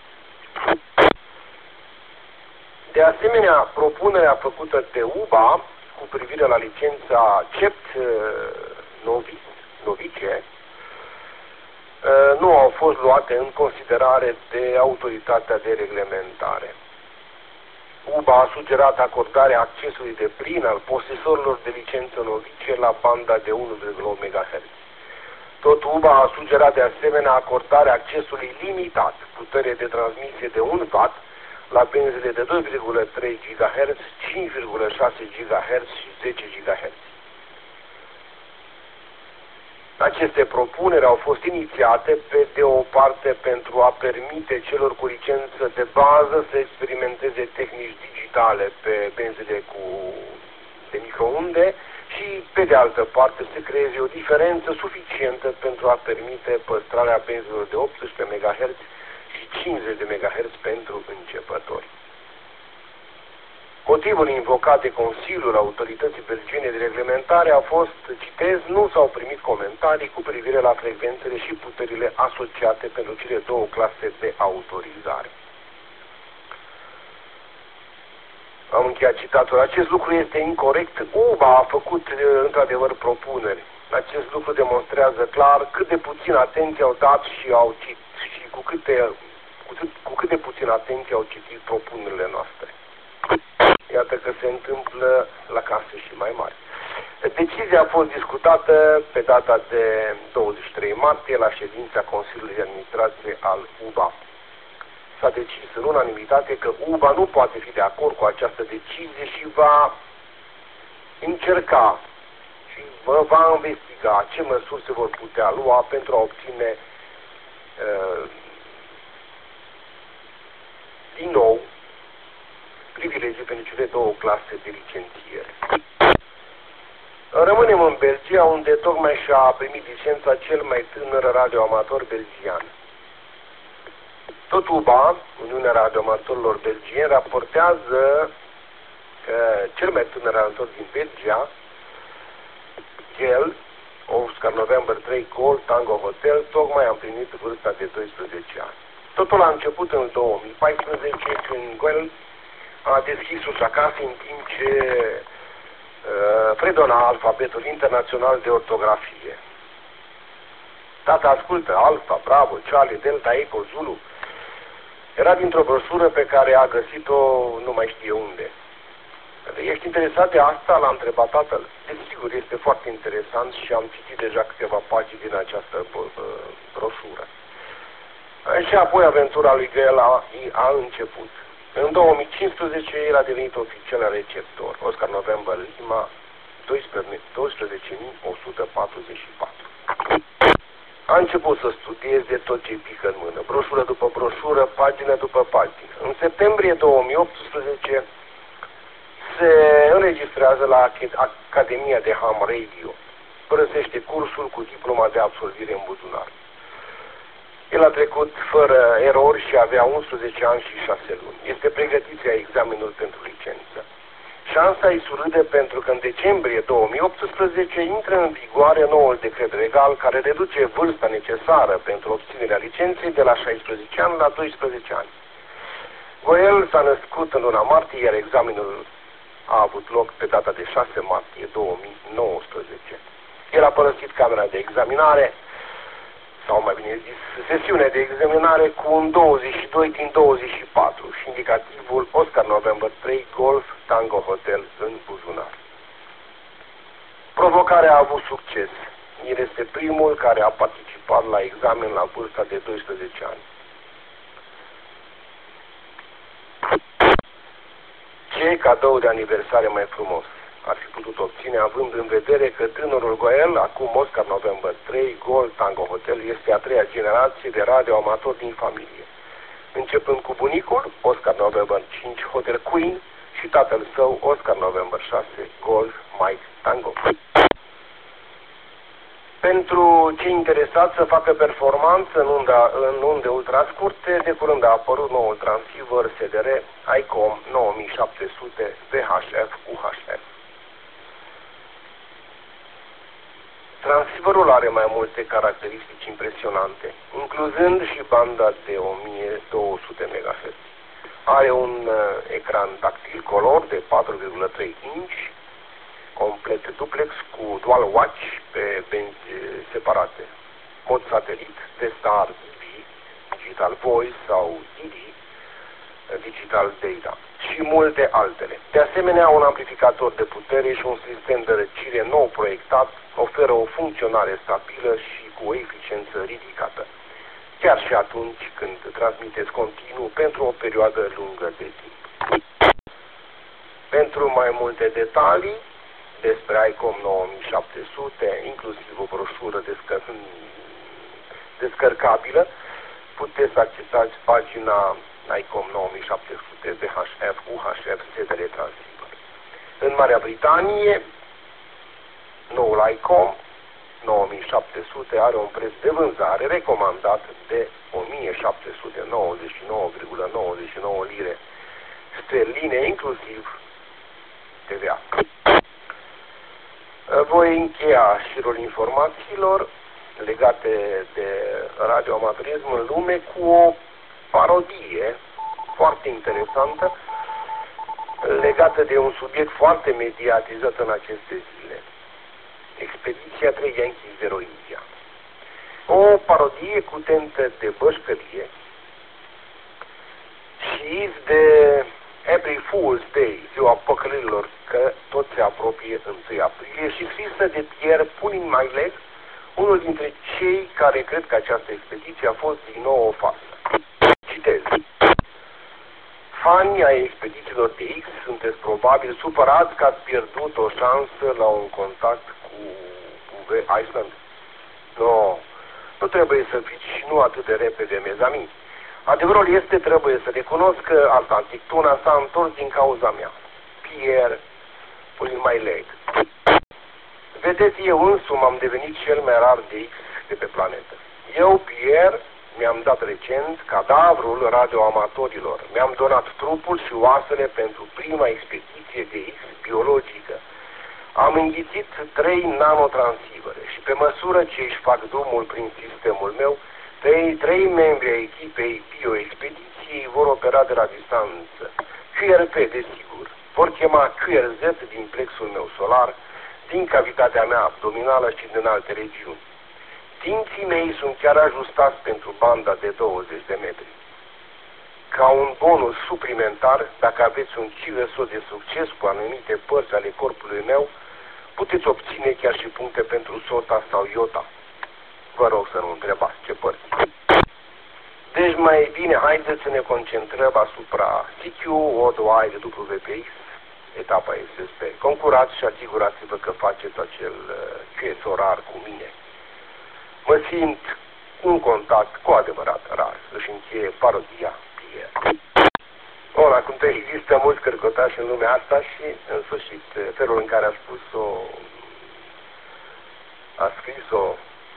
Speaker 1: De asemenea, propunerea făcută de UBA cu privire la licența CEPT novice nu au fost luate în considerare de autoritatea de reglementare. UBA a sugerat acordarea accesului de plin al posesorilor de licență novice la banda de 1,8 MHz. Tot UBA a sugerat de asemenea acordarea accesului limitat, putere de transmisie de 1 W, la benzile de 2,3 GHz, 5,6 GHz și 10 GHz. Aceste propuneri au fost inițiate pe de o parte pentru a permite celor cu licență de bază să experimenteze tehnici digitale pe benzile de microunde și pe de altă parte să creeze o diferență suficientă pentru a permite păstrarea benzelor de 18 MHz și 50 de MHz pentru începători. Motivul invocat de Consiliul Autorității Belgiene de Reglementare a fost, citez, nu s-au primit comentarii cu privire la frecvențele și puterile asociate pentru cele două clase de autorizare. Am încheiat citatul. Acest lucru este incorect. UBA a făcut într-adevăr propuneri. Acest lucru demonstrează clar cât de puțin atenție au dat și cu cât de puțin atenție au citit propunerile noastre. Iată că se întâmplă la case și mai mari. Decizia a fost discutată pe data de 23 martie la ședința Consiliului de Administrație al UBA. S-a decis în unanimitate că UBA nu poate fi de acord cu această decizie și va încerca și va investiga ce măsuri se vor putea lua pentru a obține din nou privilegii pentru cele două clase de licențiere. Rămânem în Belgia, unde tocmai și-a primit licența cel mai tânăr radioamator belgian. Tot UBA, Uniunea Radioamatorilor Belgieni, raportează că cel mai tânăr radioamator din Belgia, el, Oscar November 3 Golf Tango Hotel, tocmai a împlinit vârsta de 12 ani. Totul a început în 2014, când Goel a deschis ușa casei în timp ce fredona alfabetul internațional de ortografie. Tata, ascultă, Alfa, Bravo, Charlie, Delta, Echo, Zulu. Era dintr-o broșură pe care a găsit-o nu mai știe unde. Ești interesat de asta? L-a întrebat tatăl. Desigur, este foarte interesant și am citit deja câteva pagini din această broșură. Și apoi aventura lui Goel a început. În 2015 el a devenit oficial receptor, Oscar November Lima 12.144. A început să studieze tot ce pică în mână, broșură după broșură, pagină după pagină. În septembrie 2018 se înregistrează la Academia de Ham Radio. Părăsește cursul cu diploma de absolvire în buzunar. El a trecut fără erori și avea 11 ani și 6 luni. Este pregătit să ia examenul pentru licență. Șansa îi surâde pentru că în decembrie 2018 intră în vigoare noul decret legal care reduce vârsta necesară pentru obținerea licenței de la 16 ani la 12 ani. Goel s-a născut în luna martie, iar examenul a avut loc pe data de 6 martie 2019. El a părăsit camera de examinare, sau mai bine zis, sesiunea de examinare cu un 22 din 24 și indicativul Oscar November 3 Golf Tango Hotel în buzunar. Provocarea a avut succes. El este primul care a participat la examen la vârsta de 12 ani. Ce cadou de aniversare mai frumos ar fi putut obține, având în vedere că tânărul Goel, acum Oscar November 3 Gold Tango Hotel, este a treia generație de radioamatori din familie, începând cu bunicul, Oscar November 5 Hotel Queen, și tatăl său, Oscar November 6 Golf Mike Tango. Pentru cei interesați să facă performanță în unde ultrascurte, de curând a apărut noul transceiver SDR ICOM 9700 VHF UHF. Transceiverul are mai multe caracteristici impresionante, incluzând și banda de 1200 MHz. Are un ecran tactil color de 4,3 inch, complet duplex cu dual watch pe benzi separate, mod satelit, T-Star, DV, Digital Voice sau DD, Digital Data și multe altele. De asemenea, un amplificator de putere și un sistem de răcire nou proiectat oferă o funcționare stabilă și cu o eficiență ridicată, chiar și atunci când transmiteți continuu pentru o perioadă lungă de timp. Pentru mai multe detalii despre ICOM 9700, inclusiv o broșură descărcabilă, puteți accesați pagina ICOM 9700 VHF UHF SDR Transceiver. În Marea Britanie, noul ICOM 9700 are un preț de vânzare recomandat de 1799,99 lire sterline, inclusiv TVA. Voi încheia șirul informațiilor legate de radioamatorism în lume cu o parodie foarte interesantă legată de un subiect foarte mediatizat în aceste zile. Expediția 3 Yankee 0 India. O parodie cu tentă de bășcărie și de April Fool's Day, ziua păcălilor, că tot se apropie 1 aprilie, și scrisă de Pierre Punin-Maileg, unul dintre cei care cred că această expediție a fost din nou o farsă. Citez. Fanii ai expedițiilor de X sunteți probabil supărați că ați pierdut o șansă la un contact cu UV Iceland. Nu trebuie să fiți și nu atât de repede, mezami. Adevărul este, trebuie să recunosc că Atlantictuna s-a întors din cauza mea. Pierre Punin-Maileg. Vedeți, eu însumi am devenit cel mai rar de X de pe planetă. Eu, Pierre, mi-am dat recent cadavrul radioamatorilor. Mi-am donat trupul și oasele pentru prima expediție de X biologică. Am înghițit 3 nanotransivere și pe măsură ce își fac drumul prin sistemul meu, 3 membri ai echipei bioexpediției vor opera de la distanță. QRP, desigur. Vor chema QRZ din plexul meu solar, din cavitatea mea abdominală și din alte regiuni. Dinții mei sunt chiar ajustați pentru banda de 20 de metri. Ca un bonus suplimentar, dacă aveți un CVSO de succes cu anumite părți ale corpului meu, puteți obține chiar și puncte pentru SOTA sau IOTA. Vă rog să nu întrebați ce părți. Deci mai bine, haideți să ne concentrăm asupra CQ, O2I de WPX, etapa SSP. Concurați și asigurați-vă că faceți acel QS orar cu mine. Mă simt un contact cu adevărat rar. Își încheie parodia Pierre. Bun, acum există mulți cărcotași în lumea asta și, în sfârșit, felul în care a spus-o, a scris-o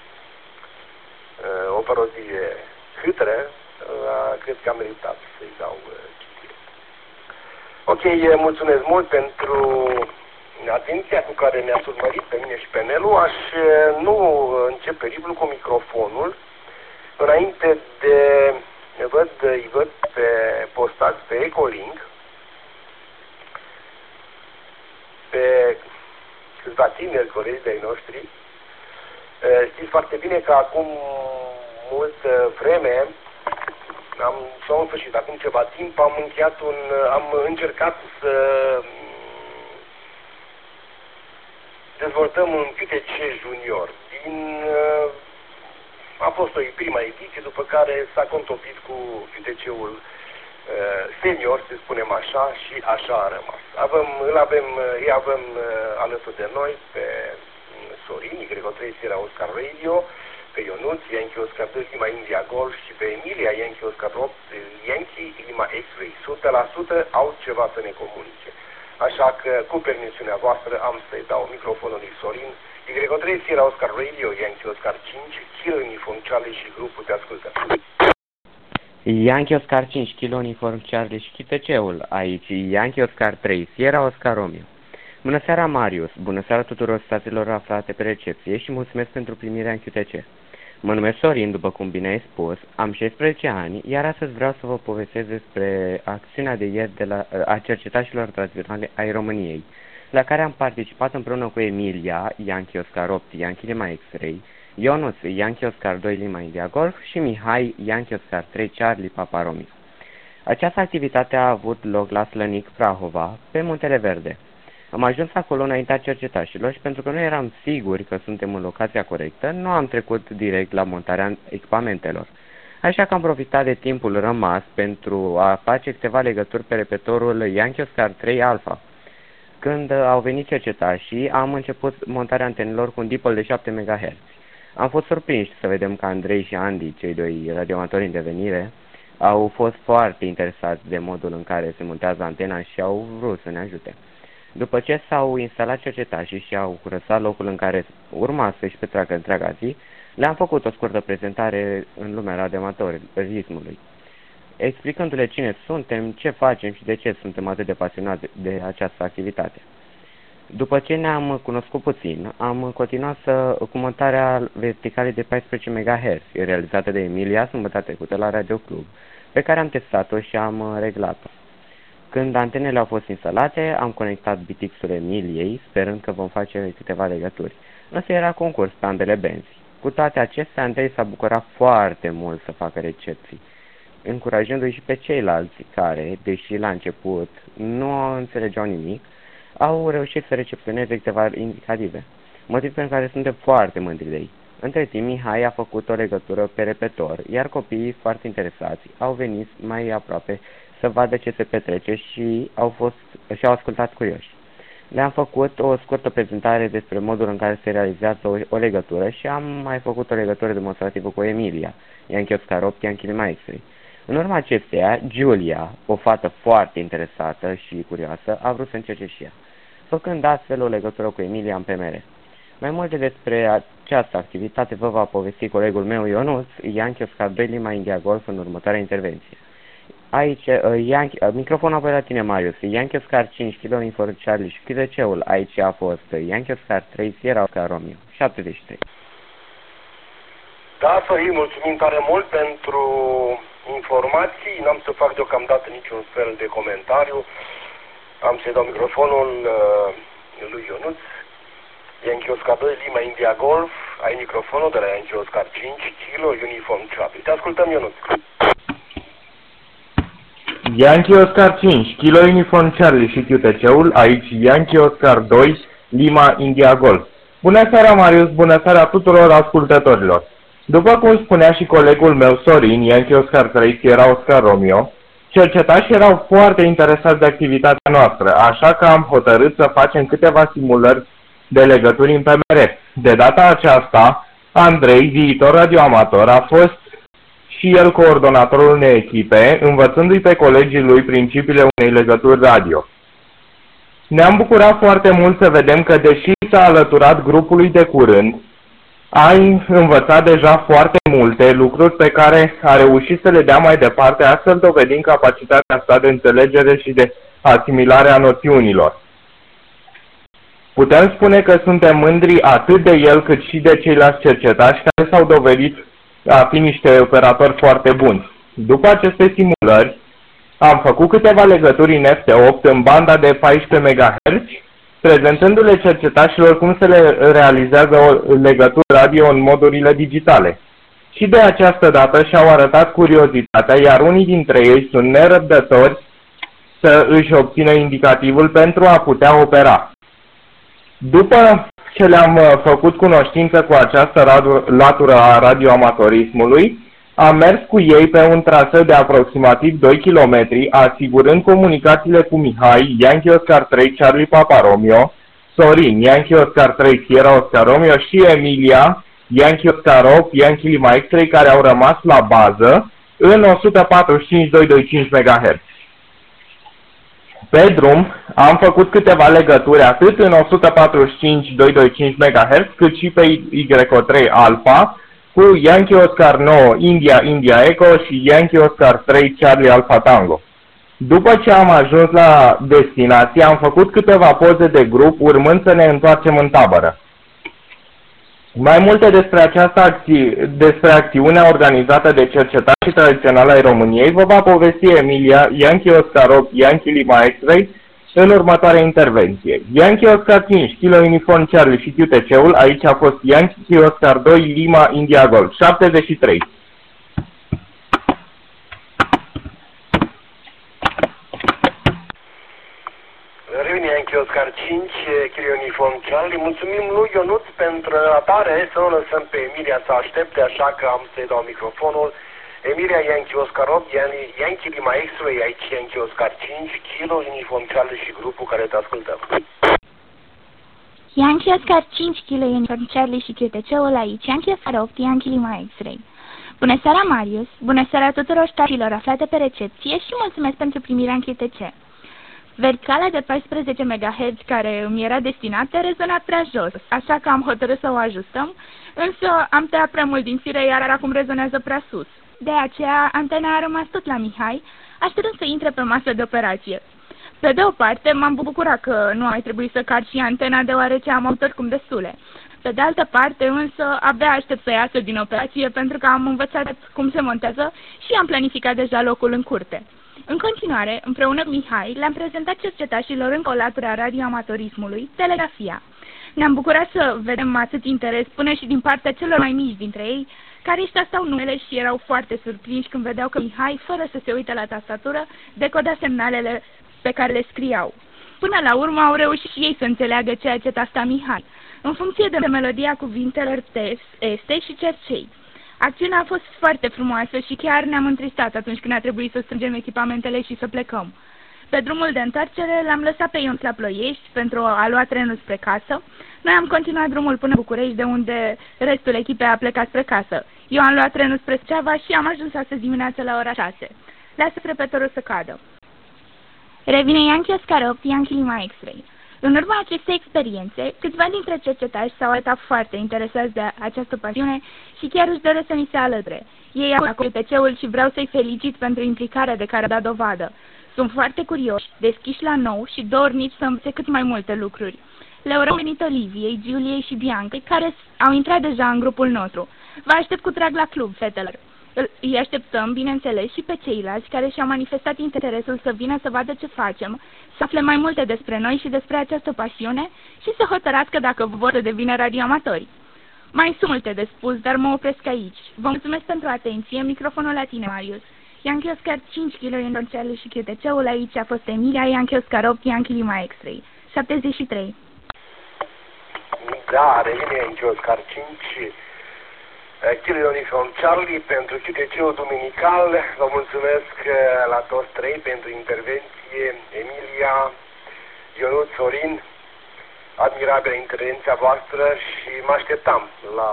Speaker 1: o parodie hâtră, cred că a meritat să-i dau citire. Ok, mulțumesc mult pentru atenția cu care ne-ați urmărit pe mine și pe Nelu. Aș nu încep peribilul cu microfonul înainte de îi văd pe postați pe Ecolink pe câțiva tineri colegi de-ai noștri. Știți foarte bine că acum multă vreme sau în sfârșit, acum ceva timp am încercat să dezvoltăm un QTC junior. A fost o prima ediție, după care s-a contopit cu QTC-ul senior, să spunem așa, și așa a rămas. Îi avem alături de noi pe Sorin, Y3 Sierra Oscar Radio, pe Ionuț, Yankee Oscar 2, Lima India Golf, și pe Emilia, Yankee Oscar 8, Yankee Lima X-Ray. 100% au ceva să ne comunice. Așa că, cu permisiunea voastră, am să-i dau microfonul lui Sorin. Y3 Sierra Oscar Radio, Yankee Oscar 5, Kilo Uniform Charlie și grupul de ascultători.
Speaker 5: Yankee Oscar 5, Kilo Uniform Charlie și QTC-ul. Aici Yankee Oscar 3, Sierra Oscar Romeo. Bună seara, Marius! Bună seara tuturor stațiilor aflate pe recepție și mulțumesc pentru primirea în QTC. Mă numesc Sorin, după cum bine ai spus, am 16 ani, iar astăzi vreau să vă povestesc despre acțiunea de ieri a cercetașilor tradiționale ai României, la care am participat împreună cu Emilia, Yankee Oscar 8, Yankee Lima X-Ray, Ionuț, Yankee Oscar 2, Lima India Golf și Mihai, Yankee Oscar 3, Charlie Papa Romeo. Această activitate a avut loc la Slănic, Prahova, pe Muntele Verde. Am ajuns acolo înaintea cercetașilor și pentru că nu eram siguri că suntem în locația corectă, nu am trecut direct la montarea echipamentelor. Așa că am profitat de timpul rămas pentru a face câteva legături pe repetorul Yankee Oscar 3 Alpha. Când au venit cercetașii, am început montarea antenelor cu un dipol de 7 MHz. Am fost surprinși să vedem că Andrei și Andy, cei doi radioamatori în devenire, au fost foarte interesați de modul în care se montează antena și au vrut să ne ajute. După ce s-au instalat cercetașii și au curățat locul în care urma să-și petreacă întreaga zi, le-am făcut o scurtă prezentare în lumea radioamatorismului. explicându-le cine suntem, ce facem și de ce suntem atât de pasionați de această activitate. După ce ne-am cunoscut puțin, am continuat cu montarea verticalei de 14 MHz, realizată de Emilia sâmbătă trecută la Radio Club, pe care am testat-o și am reglat-o. Când antenele au fost instalate, am conectat BTX-ul Emiliei, sperând că vom face câteva legături. Însă era concurs pe ambele benzi. Cu toate acestea, Andrei s-a bucurat foarte mult să facă recepții, încurajându-i și pe ceilalți care, deși la început nu înțelegeau nimic, au reușit să recepționeze câteva indicative, motiv pentru care suntem foarte mândri de ei. Între timp, Mihai a făcut o legătură pe repetor, iar copiii foarte interesați au venit mai aproape să vadă ce se petrece și au ascultat curioși. Le-am făcut o scurtă prezentare despre modul în care se realizează o legătură și am mai făcut o legătură demonstrativă cu Emilia, Yankee Oscar 8, Yankee Lima X-Ray. În urma acesteia, Giulia, o fată foarte interesată și curioasă, a vrut să încerce și ea, făcând astfel o legătură cu Emilia în PMR. Mai multe despre această activitate vă va povesti colegul meu Ionuț, Yankee Oscar 2 Lima India Golf, în următoarea intervenție. Aici, microfonul apoi la tine, Marius. Yankee Oscar 5 Kilo Uniform Charlie și QTC-ul aici a fost Yankee Oscar 3 Sierra Oscar Romeo 73.
Speaker 1: Da, Sorin, mulțumim tare mult pentru informații. N-am să fac deocamdată niciun fel de comentariu. Am să-i dau microfonul lui Ionuț. Yankee Oscar 2 Lima India Golf. Ai microfonul de la Yankee Oscar 5 Kilo Uniform Charlie. Te ascultăm, Ionuț.
Speaker 6: Yankee Oscar 5 Kilo Uniform Charlie și QTC-ul, aici Yankee Oscar 2 Lima India Golf. Bună seara, Marius, bună seara tuturor ascultătorilor. După cum spunea și colegul meu Sorin, Yankee Oscar 3 Sierra Oscar Romeo, cercetașii erau foarte interesați de activitatea noastră, așa că am hotărât să facem câteva simulări de legături în PMR. De data aceasta, Andrei, viitor radioamator, a fost și el coordonatorul unei echipe, învățându-i pe colegii lui principiile unei legături radio. Ne-am bucurat foarte mult să vedem că, deși s-a alăturat grupului de curând, ai învățat deja foarte multe lucruri pe care a reușit să le dea mai departe, astfel dovedind capacitatea sa de înțelegere și de asimilare a noțiunilor. Putem spune că suntem mândri atât de el cât și de ceilalți cercetași care s-au dovedit a fi niște operatori foarte buni. După aceste simulări, am făcut câteva legături în FT8 în banda de 14 MHz, prezentându-le cercetașilor cum se le realizează o legătură radio în modurile digitale. Și de această dată și-au arătat curiozitatea, iar unii dintre ei sunt nerăbdători să își obțină indicativul pentru a putea opera. După ce le-am făcut cunoștință cu această latură a radioamatorismului, am mers cu ei pe un traseu de aproximativ 2 km, asigurând comunicațiile cu Mihai, Yankee Oscar 3 Charlie Papa Romeo, Sorin, Yankee Oscar 3 Sierra Oscar Romeo și Emilia, Yankee Oscar 8, Yankee Lima X-Ray, care au rămas la bază în 145-225 MHz. Pe drum am făcut câteva legături atât în 145-225 MHz cât și pe YO3 Alpha cu Yankee Oscar 9 India India Echo și Yankee Oscar 3 Charlie Alpha Tango. După ce am ajuns la destinație, am făcut câteva poze de grup urmând să ne întoarcem în tabără. Mai multe despre acțiunea organizată de cercetașii tradiționale ai României vă va povesti Emilia, Yankee Oscar 8, Yankee Lima X-Ray, în următoarea intervenție. Yankee Oscar 5, Kilo Uniform Charlie și QTC-ul, aici a fost Yankee Oscar 2, Lima India Golf, 73.
Speaker 1: Revenim Yankee Oscar 5, Kilo Uniform Charlie. Mulțumim lui Ionuț pentru relatare, să nu lăsăm pe Emilia să aștepte, așa că am să-i dau microfonul. Emilia, Yankee Oscar 8, Yankee Lima X-Ray, aici Yankee Oscar 5, Kilo Uniform Charlie și grupul care te ascultăm.
Speaker 7: Yankee Oscar 5, Kilo Uniform Charlie și QTC-ul aici, Yankee Oscar 8, Yankee Lima X-Ray. Bună seara, Marius! Bună seara tuturor ștafilor aflate pe recepție și mulțumesc pentru primirea în QTC. Verticala de 14 MHz care îmi era destinată a rezonat prea jos, așa că am hotărât să o ajustăm, însă am tăiat prea mult din fire, iar acum rezonează prea sus. De aceea, antena a rămas tot la Mihai, așteptând să intre pe masă de operație. Pe de o parte, m-am bucurat că nu a mai trebuit să car și antena, deoarece am avut oricum destule. Pe de altă parte, însă, abia aștept să iasă din operație, pentru că am învățat cum se montează și am planificat deja locul în curte. În continuare, împreună cu Mihai, le-am prezentat cercetașilor încă o latură a radioamatorismului, telegrafia. Ne-am bucurat să vedem atât interes până și din partea celor mai mici dintre ei, care își tastau numele și erau foarte surprinși când vedeau că Mihai, fără să se uite la tastatură, decoda semnalele pe care le scriau. Până la urmă au reușit și ei să înțeleagă ceea ce tasta Mihai, în funcție de melodia cuvintelor este și cercei. Acțiunea a fost foarte frumoasă și chiar ne-am întristat atunci când a trebuit să strângem echipamentele și să plecăm. Pe drumul de întoarcere l-am lăsat pe Ionuț la Ploiești pentru a lua trenul spre casă. Noi am continuat drumul până București, de unde restul echipei a plecat spre casă. Eu am luat trenul spre Suceava și am ajuns astăzi dimineață la ora 6. Lasă repetorul să cadă. Revine Yankee Oscar 8, Yankee Lima X-Ray. În urma acestei experiențe, câțiva dintre cercetași s-au arătat foarte interesați de această pasiune și chiar își doresc să mi se alăture. Ei au acolo PC-ul și vreau să-i felicit pentru implicarea de care a dat dovadă. Sunt foarte curioși, deschiși la nou și dornici să învețe cât mai multe lucruri. Le urăm venit Oliviei, Giuliei și Bianca, care au intrat deja în grupul nostru. Vă aștept cu drag la club, fetelor. Îi așteptăm, bineînțeles, și pe ceilalți care și-au manifestat interesul să vină să vadă ce facem, să afle mai multe despre noi și despre această pasiune și să hotărască dacă vor să devină radioamatori. Mai sunt multe de spus, dar mă opresc aici. Vă mulțumesc pentru atenție. Microfonul la tine, Marius. Yankee Oscar 5 kg în Donceală și QTC-ul aici a fost Emilia, Yankee Oscar 8, Yankee Lima X-Ray. 73.
Speaker 1: Da, revine Yankee Oscar 5 kg Uniform Charlie pentru QTC-ul duminical. Vă mulțumesc la toți trei pentru intervenție. Emilia, Ionuț, Sorin, admirabilă intervenția voastră și mă așteptam la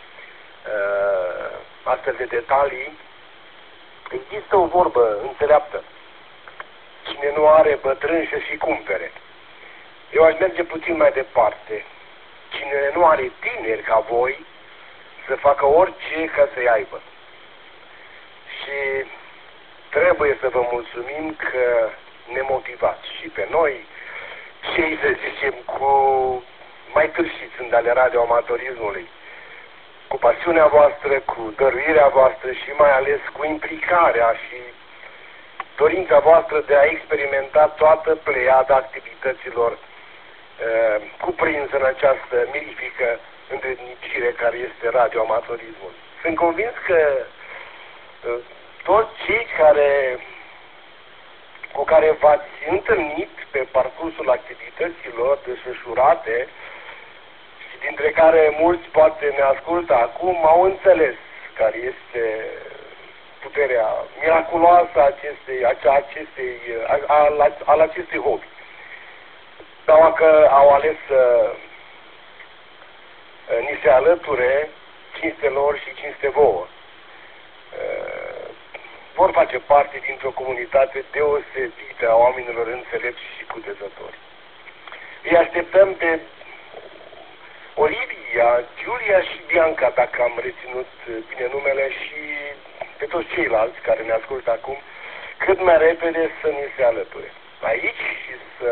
Speaker 1: astfel de detalii. Există o vorbă înțeleaptă: cine nu are bătrân să-și cumpere. Eu aș merge puțin mai departe. Cine nu are tineri ca voi, să facă orice ca să-i aibă. Și trebuie să vă mulțumim că ne motivați și pe noi, cei, să zicem, cu mai târșiți în ale radioamatorismului, cu pasiunea voastră, cu dăruirea voastră și mai ales cu implicarea și dorința voastră de a experimenta toată pleiada activităților cuprinsă în această mirifică îndrednicire care este radioamatorismul. Sunt convins că toți cei cu care v-ați întâlnit pe parcursul activităților desfășurate și dintre care mulți poate ne ascultă acum, au înțeles care este puterea miraculoasă al acestui hobby. Sau că au ales să ni se alăture, cinste lor și cinste vouă. Vor face parte dintr-o comunitate deosebită a oamenilor înțelepți și cutezători. Îi așteptăm pe Olivia, Giulia și Bianca, dacă am reținut bine numele, și pe toți ceilalți care ne ascultă acum, cât mai repede să ni se alăture aici și să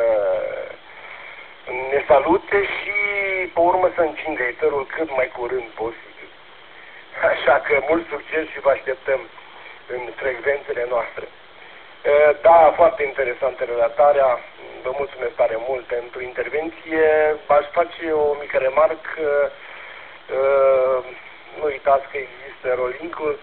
Speaker 1: ne salute și pe urmă să încingă eterul cât mai curând posibil. Așa că mult succes și vă așteptăm în frecvențele noastre. Da, foarte interesantă relatarea. Vă mulțumesc tare mult pentru intervenție. Aș face o mică remarcă. Nu uitați că există rolling-ul.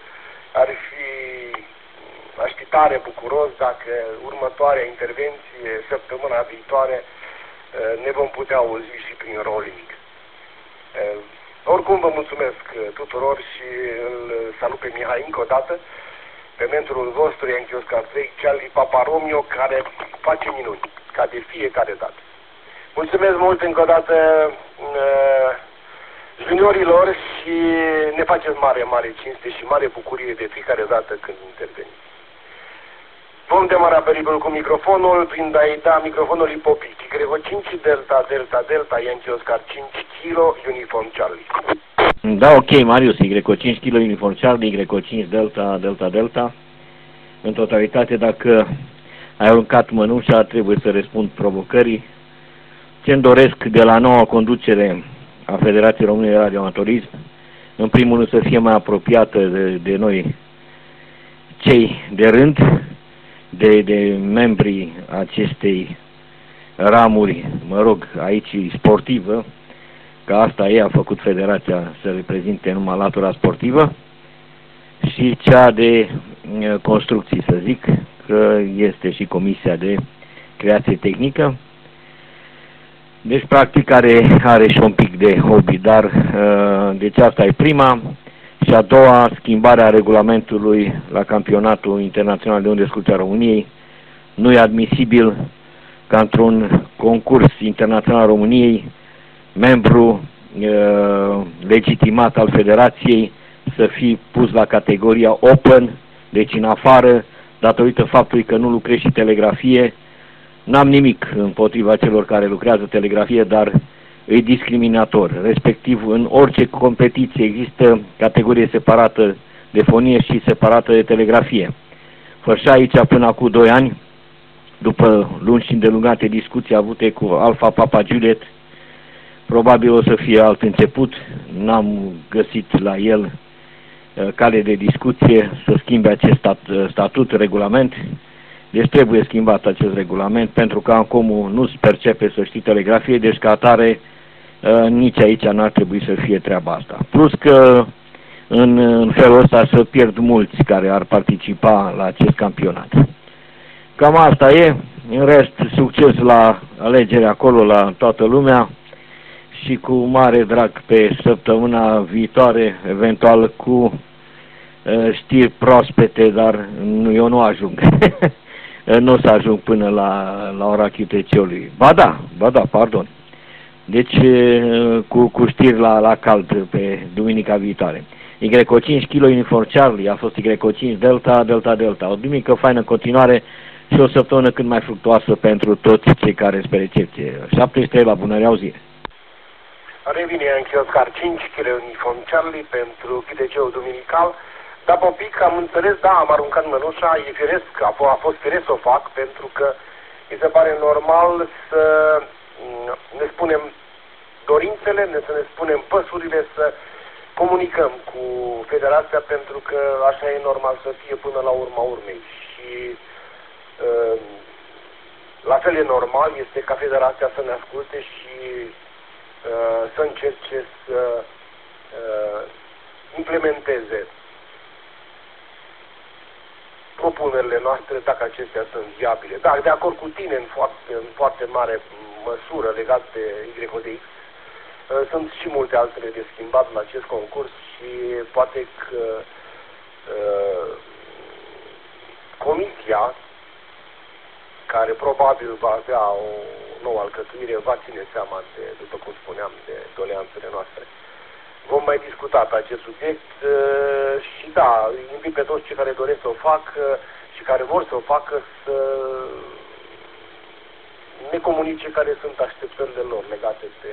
Speaker 1: Aș fi tare bucuros dacă următoarea intervenție, săptămâna viitoare, ne vom putea auzi și prin rolling. Oricum vă mulțumesc tuturor și îl salut pe Mihai încă o dată, pe mentorul vostru Yankee Oscar 3, Charlie Papa Romeo, care face minuni, ca de fiecare dată. Mulțumesc mult încă o dată juniorilor și ne faceți mare cinste și mare bucurie de fiecare dată când interveniți. Vom demara pericolul cu microfonul prin a-i da microfonul Popici. Grego 5 Delta Delta Delta Yankee Oscar 5 kg Uniform Charlie.
Speaker 3: Da, ok, Marius, Y5 kg uniform Charlie, Y5 Delta, Delta, Delta. În totalitate, dacă ai aruncat mănușa, trebuie să răspund provocării. Ce-mi doresc de la noua conducere a Federației Române de Radioamatorism, în primul rând să fie mai apropiată de noi, cei de rând, de membrii acestei ramuri, mă rog, aici sportivă, că asta a făcut Federația să reprezinte numai latura sportivă, și cea de construcții, să zic, că este și Comisia de Creație Tehnică. Deci, practic, are și un pic de hobby, dar deci asta e prima. Și a doua, schimbarea regulamentului la Campionatul Internațional de Unde Scurte a României. Nu e admisibil ca într-un concurs internațional al României, membru legitimat al Federației, să fie pus la categoria Open, deci în afară, datorită faptului că nu lucrez și telegrafie. N-am nimic împotriva celor care lucrează telegrafie, dar e discriminator. Respectiv, în orice competiție există categorie separată de fonie și separată de telegrafie. Fășa aici până acum 2 ani, după lungi și îndelungate discuții avute cu Alpha Papa Juliet, probabil o să fie alt început. N-am găsit la el cale de discuție să schimbe acest statut, regulament. Deci trebuie schimbat acest regulament, pentru că Ancomul nu-ți percepe să știi telegrafie, deci ca atare nici aici n-ar trebui să fie treaba asta. Plus că în felul ăsta să pierd mulți care ar participa la acest campionat. Cam asta e. În rest, succes la alegere acolo, la toată lumea, și cu mare drag pe săptămâna viitoare, eventual cu știri proaspete, dar eu nu ajung. Nu o să ajung până la ora QTC-ului. Ba da, pardon. Deci cu știri la cald pe duminica viitoare. Y5 kg Uniform Charlie a fost Y5 Delta, Delta, Delta. O duminică faină în continuare și o săptămână cât mai fructuoasă pentru toți cei care sunt pe recepție. 73 la bună reauzire.
Speaker 1: Revine Yankee Oscar 5 kg Uniform Charlie pentru QTC-ul duminical. Dar, Popic, am înțeles, da, am aruncat mănușa, e firesc, a fost firesc să o fac, pentru că mi se pare normal să ne spunem dorințele, să ne spunem păsurile, să comunicăm cu Federația, pentru că așa e normal să fie până la urma urmei. Și la fel e normal este ca Federația să ne asculte și să încerce să implementeze propunerile noastre, dacă acestea sunt viabile. Da, de acord cu tine în foarte mare măsură legat de YDX. Sunt și multe altele de schimbat în acest concurs și poate că comisia, care probabil va avea o nouă alcătuire, va ține seama de, după cum spuneam, de doleanțele noastre. Vom mai discuta pe acest subiect și da, invit pe toți cei care doresc să o facă și care vor să o facă să ne comunice care sunt așteptările lor legate de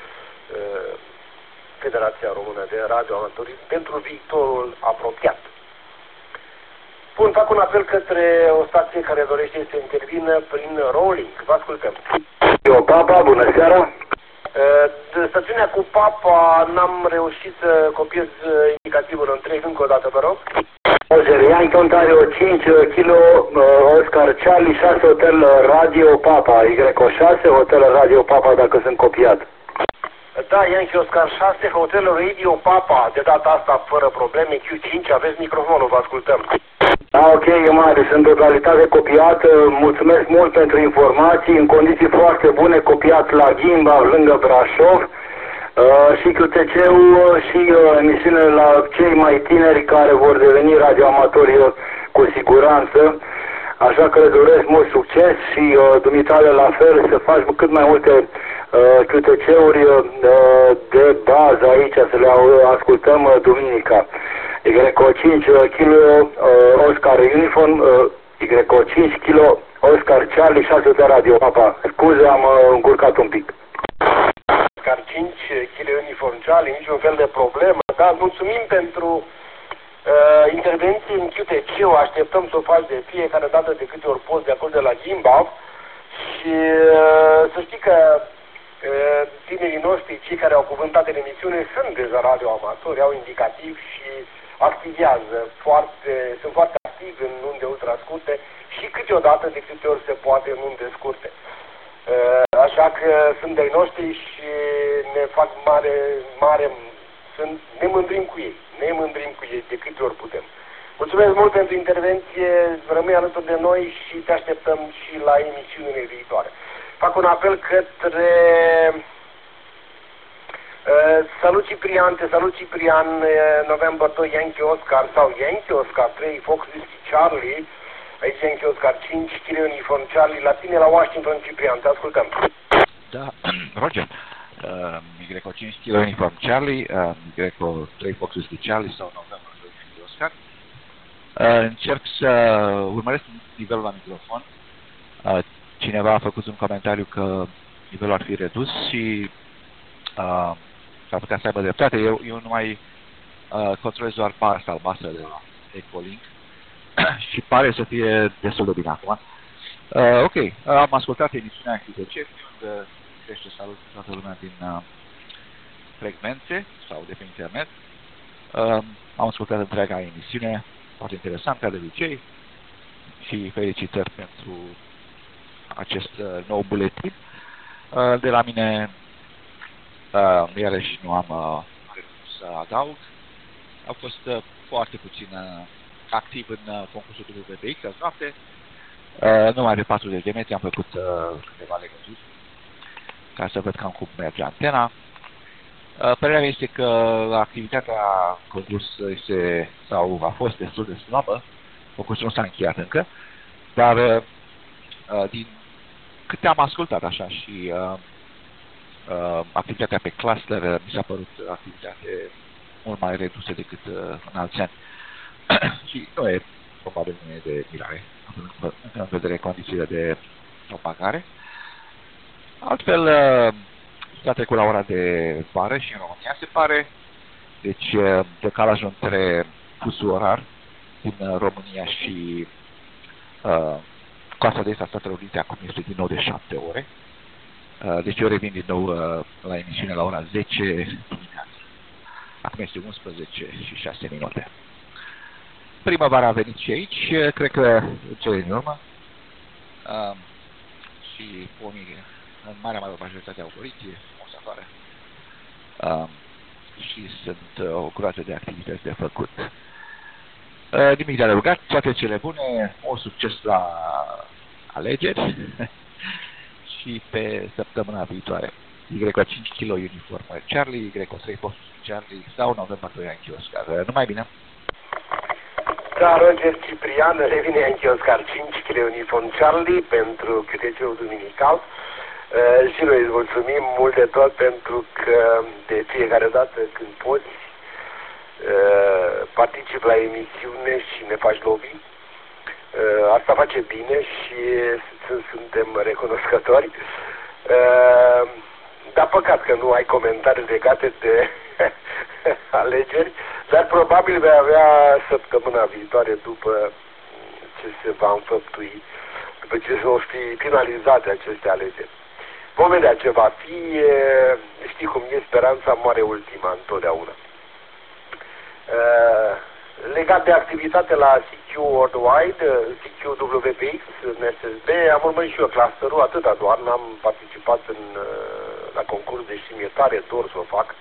Speaker 1: Federația Română de Radioamatorism pentru viitorul apropiat. Bun, fac un apel către o stație care dorește să intervină prin rolling. Vă ascultăm.
Speaker 4: Eu, Papa, bună seara!
Speaker 1: Stațiunea cu Papa n-am reușit să copiez indicativul întreg. Încă o dată, vă rog.
Speaker 4: Yankee Ontario 5 kg Oscar Charlie 6 Hotel Radio Papa, Y6 Hotel Radio Papa, dacă sunt copiat.
Speaker 1: Da, Yankee Oscar 6 Hotel Radio Papa, de data asta fără probleme. Q5, aveți microfonul, vă ascultăm.
Speaker 4: Da, ok, Mari, sunt totalitate copiat. Mulțumesc mult pentru informații, în condiții foarte bune, copiat la Ghimba, lângă Brașov. Și QTC-ul și emisiunile la cei mai tineri care vor deveni radioamatori cu siguranță. Așa că le doresc mult succes și dumitale la fel, să faci cât mai multe QTC-uri de bază aici, să le ascultăm duminica. Y5 kg Oscar Uniform, Y5 kg Oscar Charlie 6 de Radio Papa. Scuze, am încurcat un pic.
Speaker 1: Oscar 5 kg Uniform Charlie, niciun fel de problemă. Da, mulțumim pentru intervenție în QTC-ul, așteptăm să o faci de fiecare dată de câte ori poți de acolo de la Gimbal și să știi că tinerii noștri, cei care au cuvântat în emisiune, sunt deja radioamatori, au indicativ și activează sunt foarte activi în unde ultrascurte și câteodată de câte ori se poate în unde scurte. Așa că sunt de-ai noștri și ne fac ne mândrim cu ei. Ne mândrim cu ei de câte ori putem. Mulțumesc mult pentru intervenție, rămâi alături de noi și te așteptăm și la emisiunile viitoare. Fac un apel către salut Ciprian, te salut Ciprian, November 2 Yankee Oscar sau Yankee Oscar 3 Fox Whiskey Charlie, aici Yankee Oscar 5 Kilo Uniform Charlie, la tine la Washington Ciprian, te ascultăm.
Speaker 8: Da, Roger. Y5 Kilo Uniform Charlie, Y3 Fox Whiskey Charlie sau November 2 Yankee Oscar. Încerc să urmăresc nivelul la microfon. Cineva a făcut un comentariu că nivelul ar fi redus și s-ar putea să aibă dreptate. Eu nu mai controlez doar partea albastră de Ecolink și pare să fie destul de bine acum. Ok, am ascultat emisiunea QTC, unde crește salut toată lumea din frecvențe sau de pe internet. Am ascultat întreaga emisiune, foarte interesant, ca de obicei, și felicitări pentru acest nou buletin. De la mine, iarăși nu am să adaug. Am fost foarte puțin activ în concursul WBX azi noapte. Numai de 40 de metri am făcut câteva legături ca să văd cam cum merge antena. Părerea mea este că activitatea concurs a fost destul de slabă. Concursul nu s-a încheiat încă, dar din câte am ascultat așa și activitatea pe cluster mi s-a părut activitate mult mai redusă decât în alți ani. Și nu e, probabil nu e de mirare, în vedere condițiile de propagare. Altfel, s-a trecut la ora de vară și în România se pare, deci decalajul între fusul orar din România și Coasta de Est a Statelor Unite acum este din nou de 7 ore. Deci eu revin din nou la emisiune la ora 10 dimineața. Acum este 11 și 6 minute. Primăvara a venit și aici, cred că în cele din urmă. Și pomii, în marea majoritate au oprit, o să afară. Și sunt o groază de activități de făcut. Nimic de adăugat, toate cele bune, o succes la alegeri și pe săptămâna viitoare. Y5 Kilo Uniform Charlie, Y3 Fox Charlie sau November 2 Yankee Oscar. Numai bine!
Speaker 1: Da, Roger Ciprian, revine Yankee Oscar 5 Kilo Uniform Charlie pentru QTC-ul duminical. Și noi îți mulțumim mult de tot pentru că de fiecare dată când poți particip la emisiune și ne faci lobby. Asta face bine și suntem recunoscători. Dar păcat că nu ai comentarii legate de alegeri, dar probabil vei avea săptămâna viitoare după ce se va înfăptui, după ce se vor fi finalizate aceste alegeri. Vom vedea ce va fi, știi cum e, speranța moare ultima întotdeauna. Legat de activitate la CQ Worldwide, CQ WBX, în SSB, am urmărit și eu clusterul, atâta doar, n-am participat la concurs de știmietare, dor să o fac.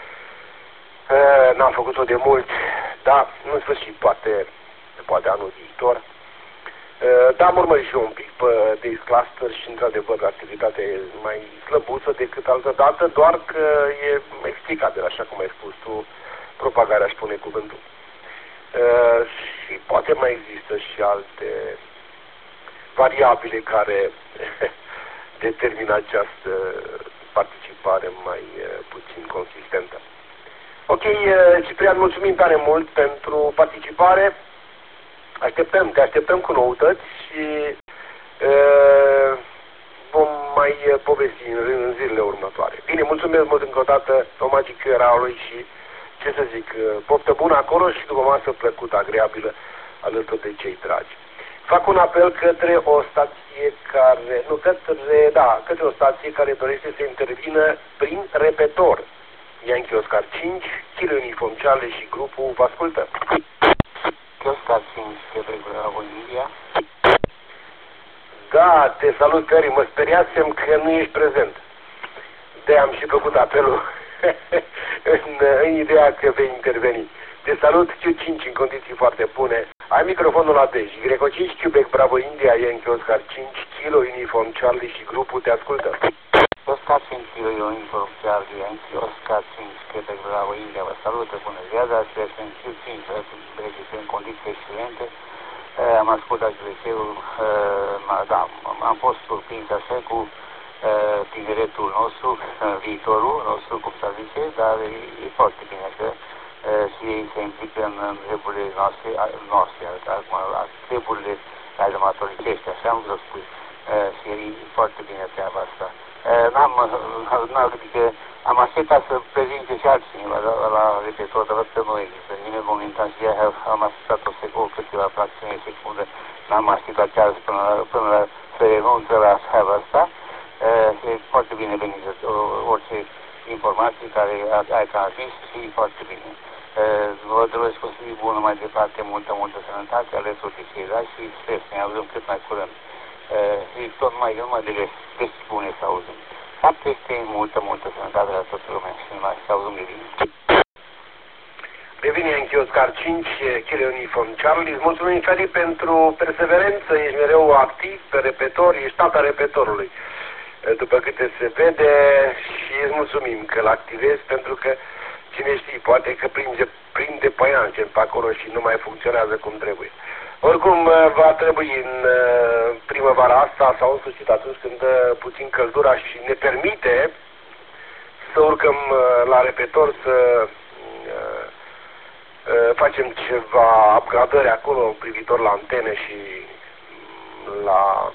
Speaker 1: N-am făcut-o de mult, dar în sfârșit poate anul viitor. Dar am urmărit și eu un pic pe Days Cluster și într-adevăr activitatea e mai slăbuță decât altă dată, doar că e explicabil, așa cum ai spus tu, propagarea își pune cuvântul. Și poate mai există și alte variabile care determină această participare mai puțin consistentă. Ok, Ciprian, mulțumim tare mult pentru participare. Te așteptăm cu noutăți și vom mai povesti în zilele următoare. Bine, mulțumesc mult încă o dată, Magic Raului și ce să zic, poftă bună acolo și după masă plăcută, agreabilă, alături de cei dragi. Fac un apel către o stație care, nu, către o stație care dorește să intervină prin repetor. Yankee Oscar 5, Kilo Uniform Charlie și grupul vă ascultă.
Speaker 9: Oscar 5, Quebec Bravo India.
Speaker 1: Da, te salut, Cări, mă speriasem că nu ești prezent. De am și făcut apelul în ideea că vei interveni. Te salut, Q5 în condiții foarte bune. Ai microfonul la dej. Greco 5, Quebec Bravo India, Yankee Oscar 5, Kilo Uniform Charlie și grupul te ascultă.
Speaker 9: Oscar 5, Kilo Uniform Charlie, Yankee Oscar 5, Quebec Bravo India, vă salută, bună ziua, dar sunt Q5, în condiții excelente. Am ascultat județeul, da, am fost surprins așa cu tineretul nostru, viitorul nostru, cum să zice, dar e foarte bine că și ei se implică în treburile noastre, acum, treburile armatoricești, așa am vrut să spui, și e foarte bine treaba asta. Adică am așteptat să prezinte și altcineva la repetor, dar văd că nu există nimeni momentan și am așteptat o câteva fracțiuni de secundă, n-am așteptat chiar până să renunță la treaba asta. E foarte bine venită orice informații care ai transmis și e foarte bine. Vă doresc o zi bună mai departe, multă sănătate, alături de ceilalți și sper să ne auzim cât mai curând. Și tot numai de vești bune să auzim. Faptul este multă sănătate la toată lumea și numai să auzim de bine.
Speaker 1: Revine Yankee Oscar 5, Kilo Uniform Charlie. Îți mulțumim, Feli, pentru perseverență, ești mereu activ pe repetor, ești tata repetorului. După câte se vede și îți mulțumim că îl activezi pentru că cine știe, poate că prinde păianjen pe acolo și nu mai funcționează cum trebuie. Oricum va trebui în primăvara asta sau în sfârșit atunci când dă puțin căldura și ne permite să urcăm la repetor, să facem ceva upgradări acolo privitor la antene și la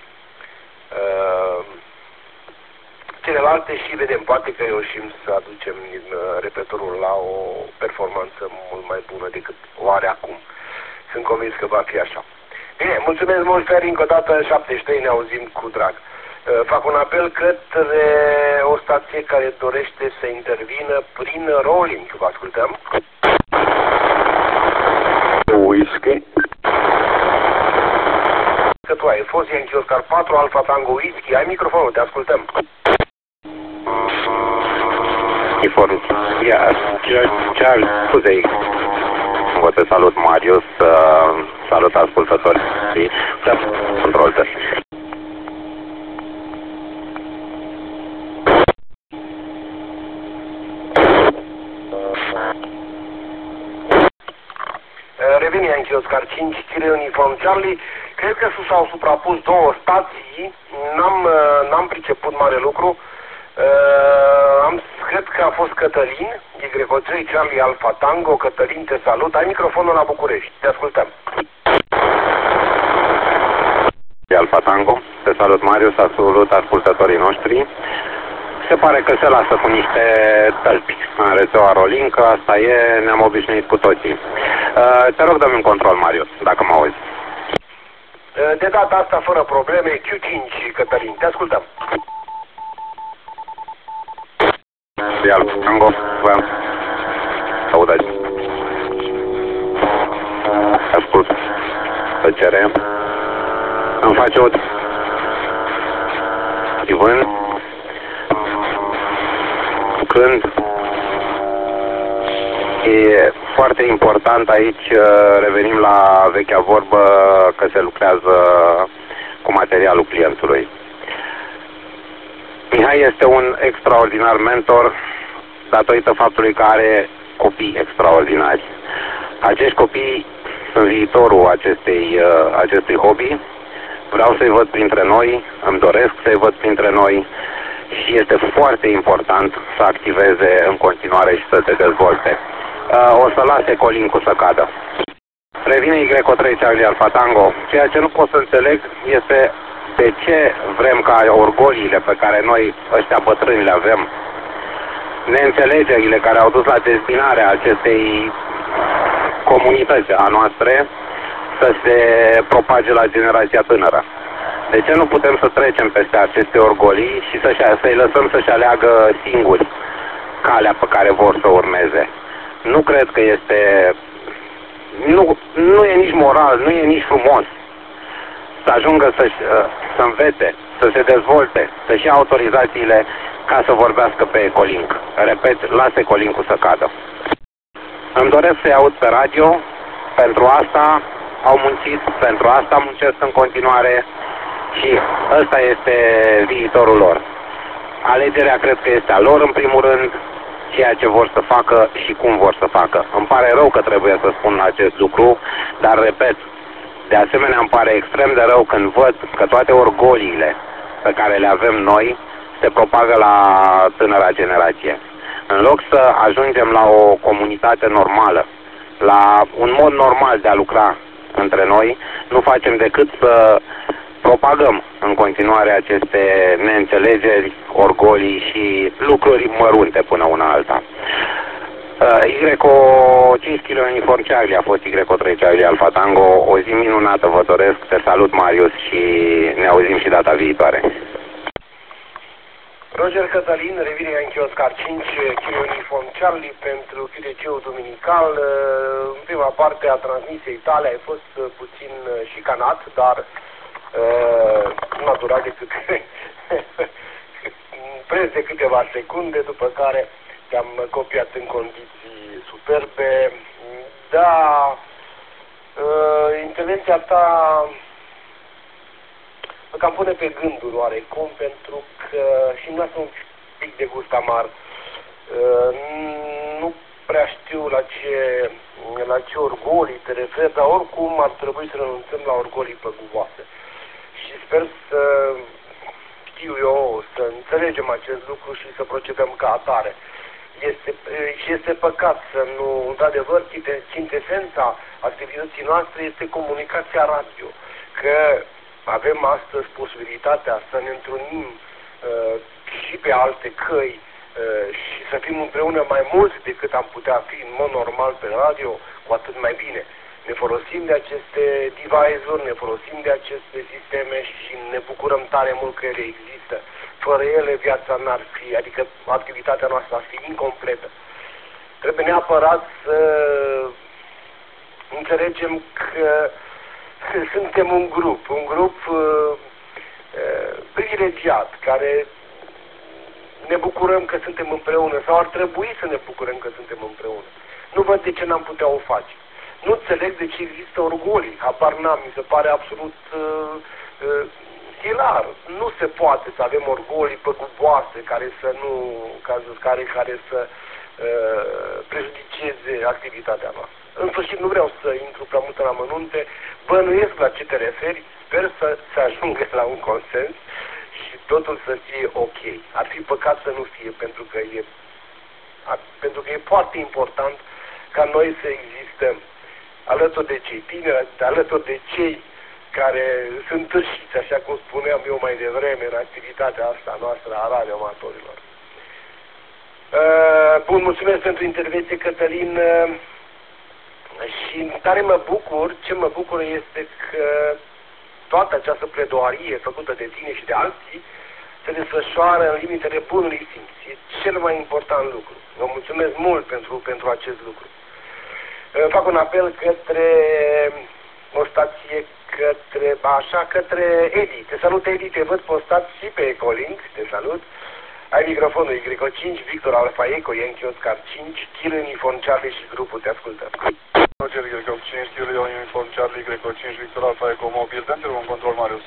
Speaker 1: celelalte și vedem, poate că reușim să aducem repetorul la o performanță mult mai bună decât o are acum. Sunt convins că va fi așa. Bine, mulțumesc mult, Feri, încă o dată în 73 ne auzim cu drag. Fac un apel către o stație care dorește să intervină prin rolling. Vă ascultăm.
Speaker 10: Whisky.
Speaker 1: Că tu ai fost Yankee Oscar 4, Alpha Tango Whisky. Ai microfonul, te ascultăm.
Speaker 10: Uniform. Charles, scuze. Vă te salut, Marius. Salut ascultătorii. Control test.
Speaker 1: Revine Yankee Oscar 5, Kilo Uniform Charlie. Cred că s-au suprapus două stații. N-am priceput mare lucru. Cred că a fost Cătălin, Y3 Charlie Alpha Tango. Cătălin, te salut. Ai microfonul la București. Te ascultăm.
Speaker 10: Alpha Tango. Te salut, Marius. Salut ascultătorii noștri. Se pare că se lasă cu niște tălpi în rețeaua Rolling, că asta e, ne-am obișnuit cu toții. Te rog, dă-mi un control, Marius, dacă mă auzi.
Speaker 1: De data asta, fără probleme, Q5, Cătălin. Te ascultăm.
Speaker 10: Alpha Tango, vreau să aud aici. Ascult. Tăcere. Îmi face o... Ivân. Când e foarte important aici, revenim la vechea vorbă că se lucrează cu materialul clientului. Mihai este un extraordinar mentor datorită faptului că are copii extraordinari. Acești copii sunt viitorul acestui hobby. Vreau să-i văd printre noi, îmi doresc să-i văd printre noi și este foarte important să activeze în continuare și să se dezvolte. O să lase colincul să cadă. Revine Y3 Charlie Alpha Tango. Ceea ce nu pot să înțeleg este de ce vrem ca orgoliile pe care noi ăștia bătrâni le avem neînțelegerile care au dus la dezbinarea acestei comunități a noastre să se propage la generația tânără. De ce nu putem să trecem peste aceste orgolii și să-i lăsăm să-și aleagă singuri calea pe care vor să urmeze? Nu cred că este... Nu e nici moral, nu e nici frumos să ajungă să învețe, să se dezvolte, să-și ia autorizațiile ca să vorbească pe Ecolink. Repet, lasă Ecolink-ul să cadă. Îmi doresc să-i aud pe radio, pentru asta au muncit, pentru asta muncesc în continuare și ăsta este viitorul lor. Alegerea cred că este a lor în primul rând, ceea ce vor să facă și cum vor să facă. Îmi pare rău că trebuie să spun acest lucru, dar repet, de asemenea îmi pare extrem de rău când văd că toate orgoliile pe care le avem noi se propagă la tânăra generație. În loc să ajungem la o comunitate normală, la un mod normal de a lucra între noi, nu facem decât să propagăm în continuare aceste neînțelegeri, orgolii și lucruri mărunte până una alta. Yco 5 kg uniform Charlie a fost Yco 3 Charlie Alpha Tango. O zi minunată vă doresc, te salut Marius și ne auzim și data viitoare.
Speaker 1: Roger Cătălin, revine Yankee Oscar 5 kg uniform Charlie pentru QTC-ul duminical. În prima parte a transmisiei tale ai fost puțin șicanat, dar nu a durat decât preț de câteva secunde, după care te-am copiat în condiții superbe. Da, intervenția ta mă cam pune pe gânduri oarecum, pentru că și nu sunt un pic de gust amar. Nu prea știu la ce orgolii te referi, dar oricum ar trebui să renunțăm la orgolii păguboase. Și sper să, știu eu, să înțelegem acest lucru și să procedăm ca atare. Este păcat să nu, într-adevăr, chintesența activității noastre este comunicația radio, că avem astăzi posibilitatea să ne întrunim și pe alte căi și să fim împreună mai mulți decât am putea fi în mod normal pe radio, cu atât mai bine. Ne folosim de aceste device-uri, ne folosim de aceste sisteme și ne bucurăm tare mult că ele există. Fără ele viața n-ar fi, adică activitatea noastră ar fi incompletă. Trebuie neapărat să înțelegem că suntem un grup privilegiat, care ne bucurăm că suntem împreună sau ar trebui să ne bucurăm că suntem împreună. Nu văd de ce n-am putea o face. Nu înțeleg de ce există orgolii, habar n-am, mi se pare absolut hilar. Nu se poate să avem orgolii păguboase care să prejudicieze activitatea noastră. În sfârșit, nu vreau să intru prea mult în amănunte, bănuiesc la ce te referi, sper să se ajungă la un consens și totul să fie ok. Ar fi păcat să nu fie, pentru că e foarte important ca noi să existăm alături de cei tineri, alături de cei care sunt târșiți, așa cum spuneam eu mai devreme, în activitatea asta noastră a radioamatorilor. Bun, mulțumesc pentru intervenție, Cătălin, și tare mă bucur. Ce mă bucură este că toată această pledoarie făcută de tine și de alții se desfășoară în limitele bunului simț. E cel mai important lucru. Vă mulțumesc mult pentru acest lucru. Fac un apel către o stație, către Edi. Te salut, Edi, te văd postat și pe Ecolink, te salut. Ai microfonul Yco 5, Victor Alpha Eco, Yankee Oscar 5, Kilo Uniform Charlie și grupul, te ascultă.
Speaker 2: Roger Yco 5, Kilo Uniform Charlie, Yco 5, Victor Alpha Eco, mobil, dă-mi un control, Marius.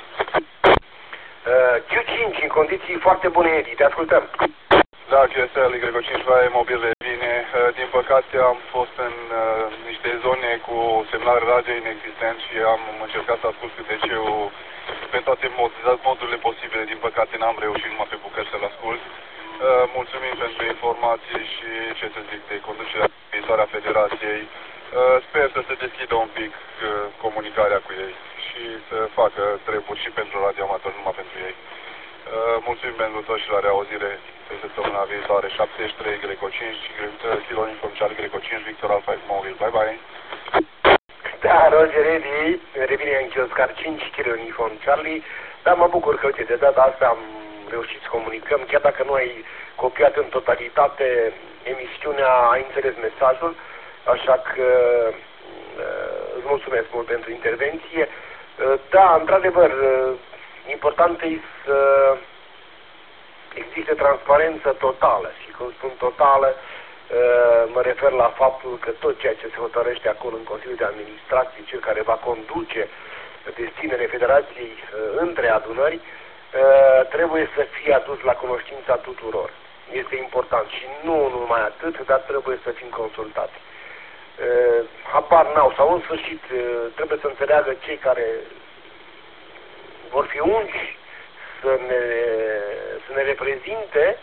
Speaker 1: Q5, în condiții foarte bune, Edi, te ascultăm.
Speaker 2: Da, QSL, Yco 5, vai, mobil de bine. Din păcate am fost în niște zone cu semnal radio inexistent și am încercat să ascult QTC-ul pe toate modurile posibile. Din păcate n-am reușit numai pe bucăți să-l ascult. Mulțumim pentru informații și, ce să zic, de conducerea viitoare a Federației. Sper să se deschidă un pic comunicarea cu ei și să facă treburi și pentru radioamatori, numai pentru ei. Mulțumim pentru tot și la reauzire. pe săptămâna viitoare. 73 Greco 5 kilo uniform Charlie Greco 5 Victor Alpha Mobil. Bye bye.
Speaker 1: Da, Roger Eddy, revine anche Oscar 5 kg uniform Charlie, dar mă bucur că, uite, de data asta am reușit să comunicăm, chiar dacă nu ai copiat în totalitate emisiunea, ai înțeles mesajul, așa că îți mulțumesc mult pentru intervenție. Da, într-adevăr, important e să existe transparență totală și când spun totală, mă refer la faptul că tot ceea ce se hotărăște acolo în Consiliul de Administrație, cel care va conduce destinele Federației între adunări, trebuie să fie adus la cunoștința tuturor. Este important și nu numai atât, dar trebuie să fim consultați. Habar n-au, sau în sfârșit trebuie să înțeleagă cei care vor fi unși să ne reprezinte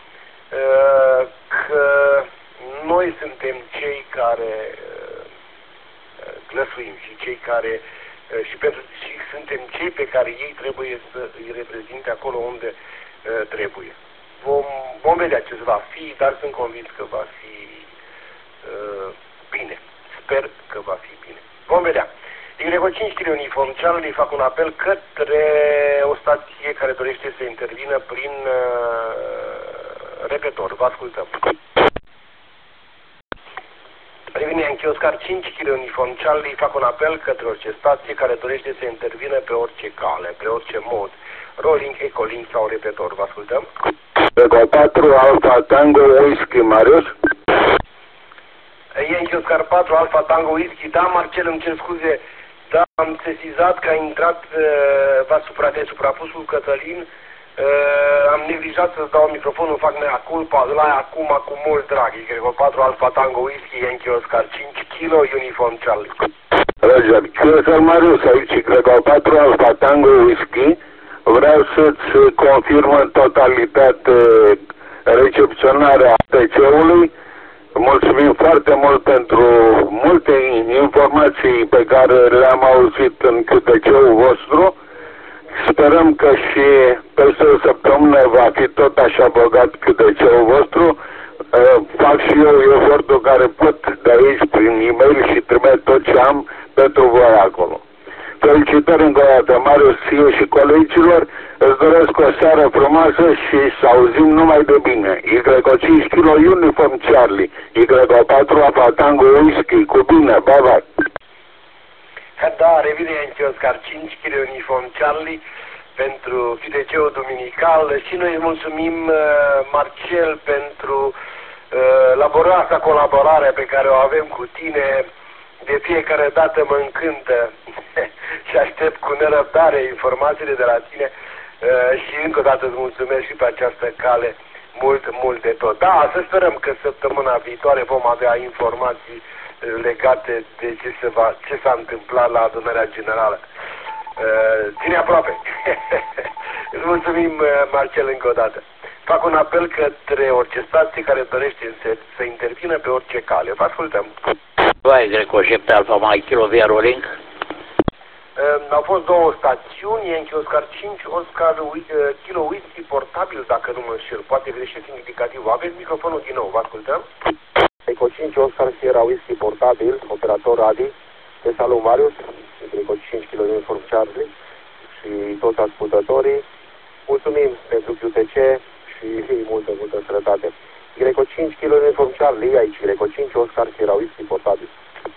Speaker 1: că noi suntem cei care glăsuim și cei care și suntem cei pe care ei trebuie să îi reprezinte acolo unde trebuie. Vom vedea ce va fi, dar sunt convins că va fi bine. Sper că va fi bine. Vom vedea. Greco 5 kg uniform Charlie, fac un apel către o stație care dorește să intervină prin repetor. Vă ascultăm. Revine anche Oscar 5 kg uniform Charlie, fac un apel către orice stație care dorește să intervină pe orice cale, pe orice mod. Rolling, ecolink sau repetor. Vă ascultăm.
Speaker 4: Greco 4 Alpha Tango Whisky Marius.
Speaker 1: Yankee Oscar 4 Alpha Tango Whisky. Da, Marcel, îmi cer scuze. Da, am sesizat că a intrat de suprapusul Cătălin. Am neglijat să-ți dau microfonul, fac mea culpa, îl ai acum cu mult drag. Greco 4 Alpha Tango Whisky, Yankee Oscar 5 kg uniform Charlie.
Speaker 4: Roger, Cresar Marius aici, Greco 4 Alpha Tango Whisky. Vreau să-ți confirm în totalitate recepționarea TC-ului. Mulțumim foarte mult pentru multe informații pe care le-am auzit în QTC-ul vostru. Sperăm că și peste o săptămână va fi tot așa băgat QTC-ul vostru. Fac și eu efortul care pot de aici prin e-mail și trimit tot ce am pentru voi acolo. Felicitări încă o dată, Marius, ție și colegilor. Îți doresc o seară frumoasă și să auzim numai de bine. Greco 5 kg uniform Charlie. Greco 4 Alpha Tango Whisky. Cu bine, bye bye.
Speaker 1: Da, revine anche Oscar 5 kg uniform Charlie pentru QTC-ul duminical și noi îți mulțumim, Marcel, pentru laborioasa colaborare pe care o avem cu tine. De fiecare dată mă încântă și aștept cu nerăbdare informațiile de la tine și încă o dată îți mulțumesc și pe această cale mult de tot. Da, să sperăm că săptămâna viitoare vom avea informații legate de ce s-a întâmplat la adunarea generală. Ține aproape. Îți mulțumim, Marcel, încă o dată. Fac un apel către orice stație care dorește să intervină pe orice cale. Vă ascultăm.
Speaker 11: Vai, Greco 7 Alpha Mike Kilo via Rolling.
Speaker 1: Au fost două stațiuni, Yankee Oscar 5, Oscar Kilo Whisky portabil, dacă nu mă înșel. Poate greșesc indicativul. Aveți microfonul din nou, vă ascultăm. Greco 5, Oscar Sierra Whisky portabil, operator Adi. Te salut, Marius. Greco 5 kg uniform Charlie și toți ascultătorii. Mulțumim pentru QTC și multă sănătate. Greco 5 kg uniform Charlie, aici Greco 5, Oscar Sierra Whisky portabil.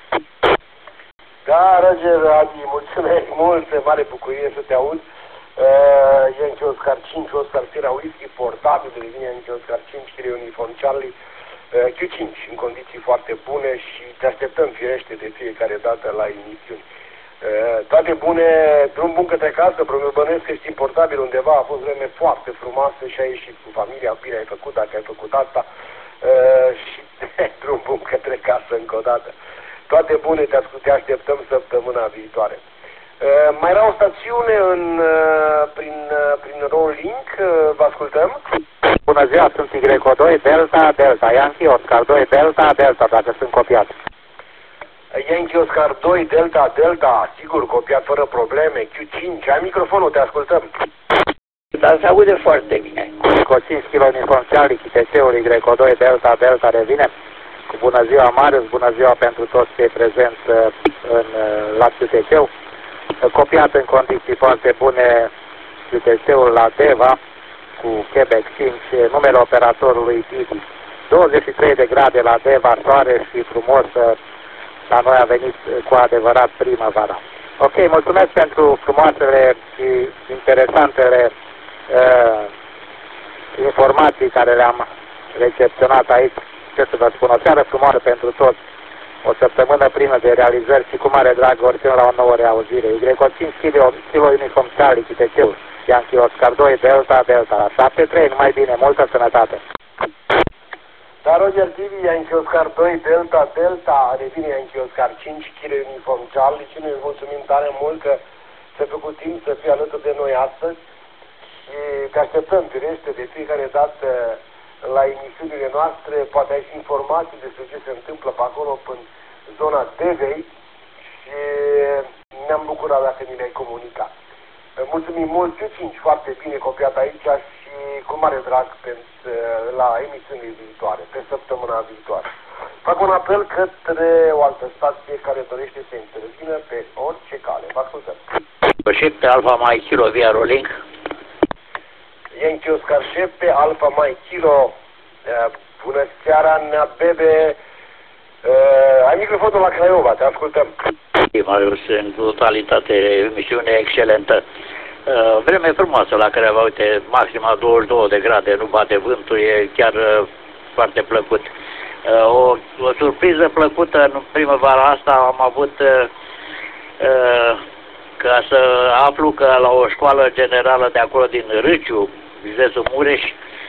Speaker 1: Da, Roger, Adi, mulțumesc mult, mare bucurie să te aud. Yankee Oscar 5, Oscar Sierra Whisky portabil, devine Yankee Oscar 5 kg uniform Charlie. Q5 în condiții foarte bune și te așteptăm firește de fiecare dată la emisiuni. Toate bune, drum bun către casă, bănuiesc că ești importabil undeva, a fost vreme foarte frumoasă și ai ieșit cu familia, bine ai făcut dacă ai făcut asta și drum bun către casă încă o dată. Toate bune, te așteptăm săptămâna viitoare. Mai era o stațiune prin Rolling, vă ascultăm.
Speaker 11: Bună ziua, sunt Greco 2 Delta Delta, Yankee Oscar 2 Delta Delta, dacă sunt copiat.
Speaker 1: Yankee Oscar 2 Delta Delta, sigur, copiat fără probleme, Q5, ai microfonul, te ascultăm.
Speaker 11: Dar se aude foarte bine. Greco 5 kg uniform Charlie, Chitețeului, Greco 2, Delta, Delta revine. Cu bună ziua Marius, bună ziua pentru toți cei prezenți la Chiteceu. Copiat în condiții foarte bune Chitețeul la Deva cu Quebec 5, numele operatorului Didi. 23 de grade la Deva, soare și frumos, la noi a venit cu adevărat primăvara. Ok, mulțumesc pentru frumoasele și interesantele informații care le-am recepționat aici. Ce să vă spun, o seară frumoasă pentru toți, o săptămână plină de realizări și cu mare drag oricând la o nouă reauzire. Y 5 kg uniform Charlie, Chiteceu, Yankee Oscar 2, Delta, Delta, 7-3, numai bine, multă sănătate.
Speaker 1: Da, Roger TV, Yankee Oscar 2, Delta, Delta, revine Yankee Oscar 5 kg uniform Charlie și noi îți mulțumim tare mult că ți-ai făcut timp să fii alături de noi astăzi și te așteptăm, firește, de fiecare dată la emisiunile noastre, poate ai și informații despre ce se întâmplă pe acolo, în zona Devei și ne-am bucurat dacă ni le-ai comunicat. Mulțumim mult, Q5, foarte bine copiat aici și cu mare drag la emisiunile viitoare, pe săptămâna viitoare. Fac un apel către o altă stație care dorește să intervină pe orice cale. Vă ascultăm.
Speaker 12: Pe Alfa Mai Kilo via Rolling.
Speaker 1: Yankee Oscar 7, Alfa Mai Kilo, bună seara, Nea Bebe, ai microfonul la Craiova, te ascultăm.
Speaker 12: Marius, în totalitate, emisiune excelentă. Vreme frumoasă la Craiova, uite, maxima 22 de grade, nu bate vântul, e chiar foarte plăcut. O surpriză plăcută în primăvara asta am avut ca să aflu că la o școală generală de acolo din Râciu, județul Mureș,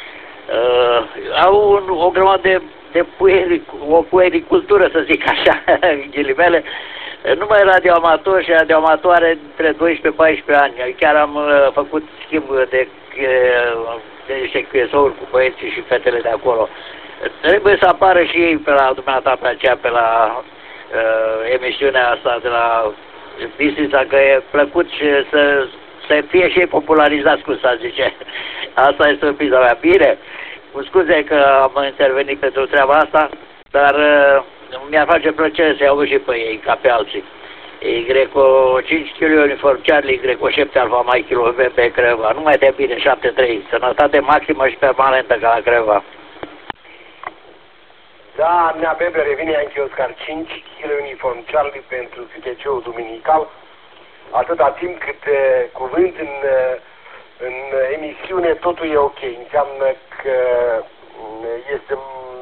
Speaker 12: au o grămadă de puericultură, să zic așa, în ghilimele, numai radioamatori și radioamatoare între 12-14 ani. Chiar am făcut schimb de niște QSO-uri cu băieții și fetele de acolo. Trebuie să apară și ei pe la dumneata, pe aceea, pe la emisiunea asta de la Bistrița, că e plăcut și să fie și ei popularizați, cum s-a zice. Asta este surpriza mea. Bine, cu scuze că am intervenit pentru treaba asta, dar mi-ar face plăcere să iau și pe ei, ca pe alții. Greco 5 kg uniform Charlie, Greco 7 Alfa Mai Kilo pe Craiova. Numai de bine, 7-3. Sănătate maximă și permanentă ca la Craiova.
Speaker 1: Da, Nea Bebe, revine Yankee Oscar 5 kg uniform Charlie pentru QTC-ul duminical. Atâta timp cât cuvânt în emisiune, totul e ok. Înseamnă că este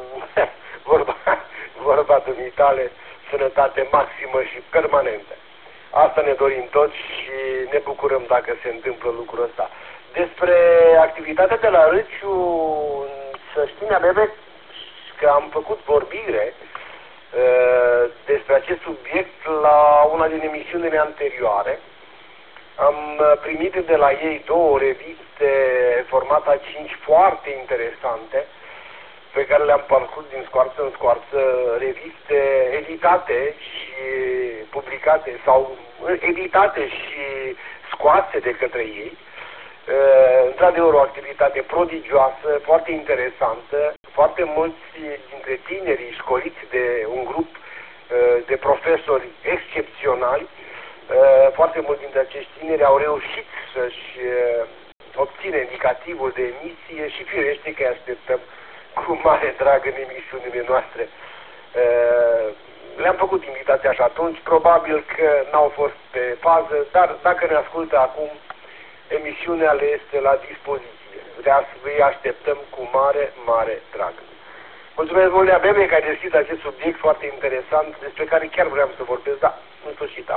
Speaker 1: vorba dumitale, sănătate maximă și permanentă. Asta ne dorim toți și ne bucurăm dacă se întâmplă lucrul ăsta. Despre activitatea de la Râciu, să știi, Nea Bebe, că am făcut vorbire despre acest subiect la una din emisiunile anterioare. Am primit de la ei două reviste format A5 foarte interesante, pe care le-am parcurs din scoarță în scoarță, reviste editate și publicate sau editate și scoase de către ei. Într-adevăr, o activitate prodigioasă, foarte interesantă. Foarte mulți dintre tinerii școliți de un grup de profesori excepționali, foarte mulți dintre acești tineri au reușit să-și obține indicativul de emisie și firește că îi așteptăm cu mare drag în emisiunile noastre. Le-am făcut invitația și atunci, probabil că n-au fost pe fază, dar dacă ne ascultă acum, emisiunea le este la dispoziție. Îi așteptăm cu mare, mare drag. Mulțumesc mult, Nea Bebe, că ai deschis acest subiect foarte interesant, despre care chiar vreau să vorbesc, dar în sfârșit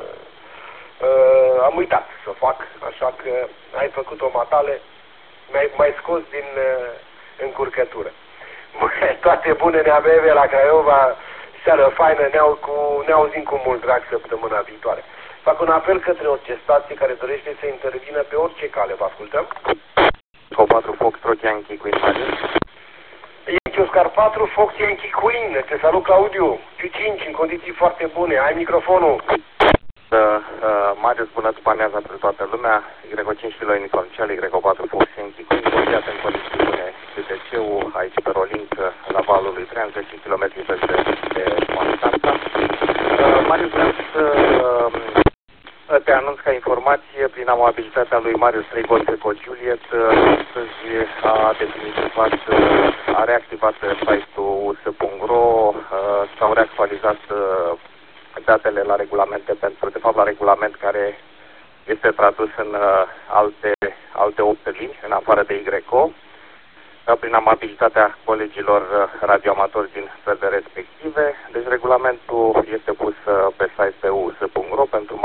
Speaker 1: am uitat să fac, așa că ai făcut-o matale, m-ai scos din încurcătură. Toate bune, Nea Bebe, la Craiova, seară faină, ne auzim cu mult drag săptămâna viitoare. Fac un apel către orice stație care dorește să intervină pe orice cale. Vă ascultăm.
Speaker 11: O 4 Foxtrot Yankee Queen Marius.
Speaker 1: Yankee Oscar 4 Fox Yankee Queen. Te salut, Claudiu. Q5 în condiții foarte bune. Ai microfonul.
Speaker 10: Marius, bună după amiaza pentru toată lumea. Y5 kilo uniform Charlie, Y4 Fox Yankee Queen, copiată în condiții bune CTC-ul, aici pe Rolink, la valul lui 30 km de Constanța. Marius, vreau să te anunț ca informație, prin amabilitatea lui Marius 3 Golf Eco Juliet, astăzi a reactivat site-ul us.ro, s-au reactualizat datele la regulamente de fapt la regulament care este tradus în alte 8 limbi, în afară de YO, prin amabilitatea colegilor radioamatori din țările respective. Deci regulamentul este pus pe site pe us.ro pentru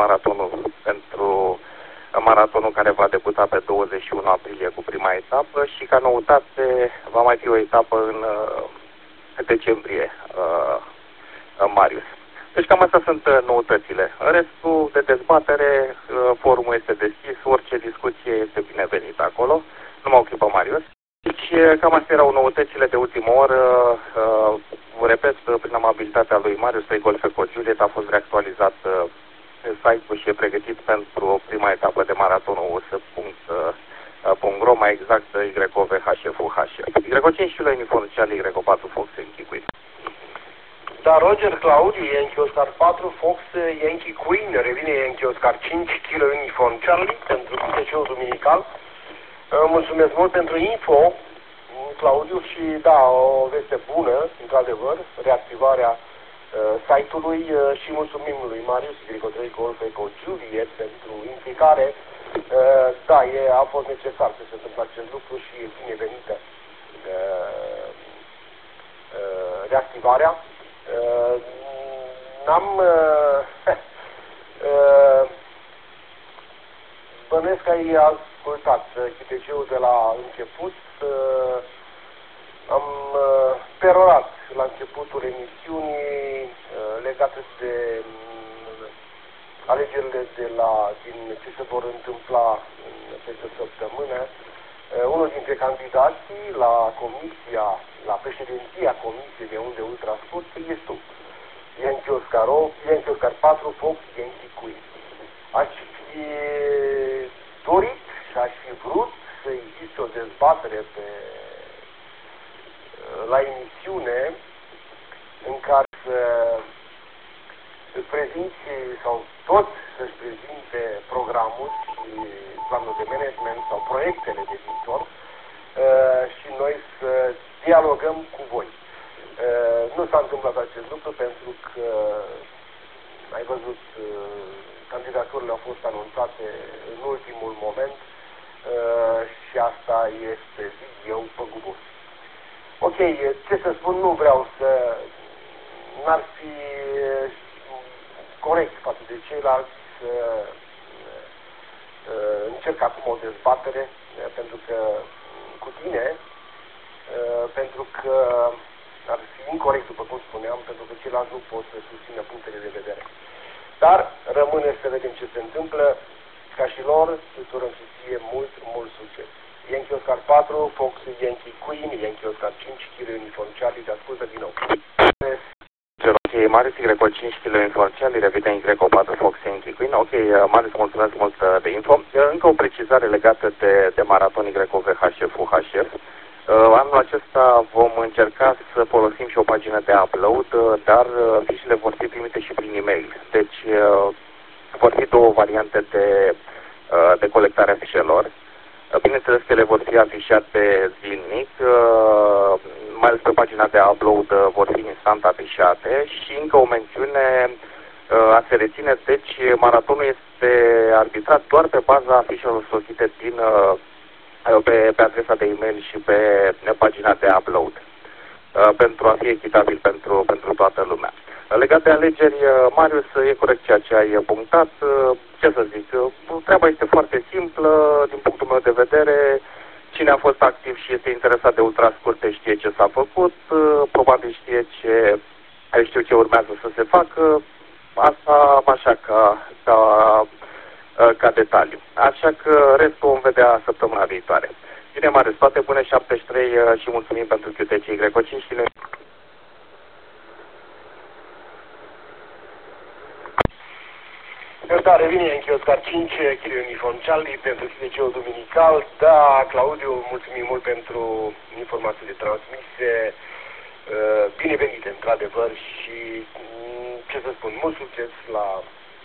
Speaker 10: maratonul care va debuta pe 21 aprilie cu prima etapă și ca noutate va mai fi o etapă în decembrie, Marius. Deci cam astea sunt noutățile. În restul de dezbatere, forumul este deschis, orice discuție este binevenită acolo. Numai o clipă, Marius. Deci cam astea erau noutățile de ultimă oră. Vă repet, prin amabilitatea lui Marius 3 Golf Eco Juliet a fost reactualizat site-ul și e pregătit pentru prima etapă de maratonul us.ro, mai exact YOVHFUH. Y5 kilo uniform Charlie, Y4 Fox Yankee Queen.
Speaker 1: Da, Roger Claudiu, Yankee Oscar 4, Fox Yankee Queen, revine Yankee Oscar 5 kilo uniform Charlie pentru CTC-ul duminical. Mulțumesc mult pentru info, Claudiu, și da, o veste bună, într-adevăr, reactivarea site-ului și mulțumim lui Marius Y3 Golf Eco Juliet pentru implicare. Da, a fost necesar să se întâmple acest lucru și e binevenită reactivarea. Bănuiesc că ai ascultat CTC-ul de la început. Am perorat la începutul emisiunii legate de alegerile din ce se vor întâmpla peste săptămână. Unul dintre candidații la președinția Comisiei de Unde Ultrasport ești tu. Yankee Oscar 4, Fox Yankee Queen. Aș fi dorit și aș fi vrut să existe o dezbatere la emisiune în care să prezinți sau toți să-și prezinte programul și planul de management sau proiectele de viitor și noi să dialogăm cu voi. Nu s-a întâmplat acest lucru pentru că, ai văzut, candidaturile au fost anunțate în ultimul moment și asta este, zic eu, păgubos. Ok, ce să spun, nu vreau să... n-ar fi corect față de ceilalți să încerc acum o dezbatere pentru că cu tine, pentru că ar fi incorect, după cum spuneam, pentru că ceilalți nu pot să susțină punctele de vedere. Dar rămâne să vedem ce se întâmplă, ca și lor, tuturor să fie mult succes. Yankee Oscar 4, Fox Yankee Queen, Yankee Oscar 5, kilo uniform Charlie, te ascultă din nou.
Speaker 10: Ok, Marius Y5 kilo uniform Charlie, revine Y4 Fox Yankee Queen. Ok, Marius, mulțumesc mult de info. Încă o precizare legată de maraton YOVHFUH. Anul acesta vom încerca să folosim și o pagină de upload, dar fișele vor fi primite și prin e-mail. Deci vor fi două variante de colectare a fișelor. Bineînțeles că ele vor fi afișate zilnic, mai ales pe pagina de upload vor fi instant afișate și încă o mențiune a se reține, deci maratonul este arbitrat doar pe baza afișelor sosite pe adresa de e-mail și pe pagina de upload, pentru a fi echitabil pentru toată lumea. Legat de alegeri, Marius, e corect ceea ce ai punctat. Ce să zic, treaba este foarte simplă, din punctul meu de vedere. Cine a fost activ și este interesat de ultrascurte știe ce s-a făcut, probabil știu ce urmează să se facă, asta așa ca detaliu. Așa că restul vom vedea săptămâna viitoare. Bine, Marius, toate bune, 73 și mulțumim pentru QTC Y5.
Speaker 1: Da, revine Yankee Oscar 5, Kilo Uniform Charlie pentru CDC-ul Duminical. Da, Claudiu, mulțumim mult pentru informațiile transmise. Binevenite, într-adevăr, și, ce să spun, mult succes la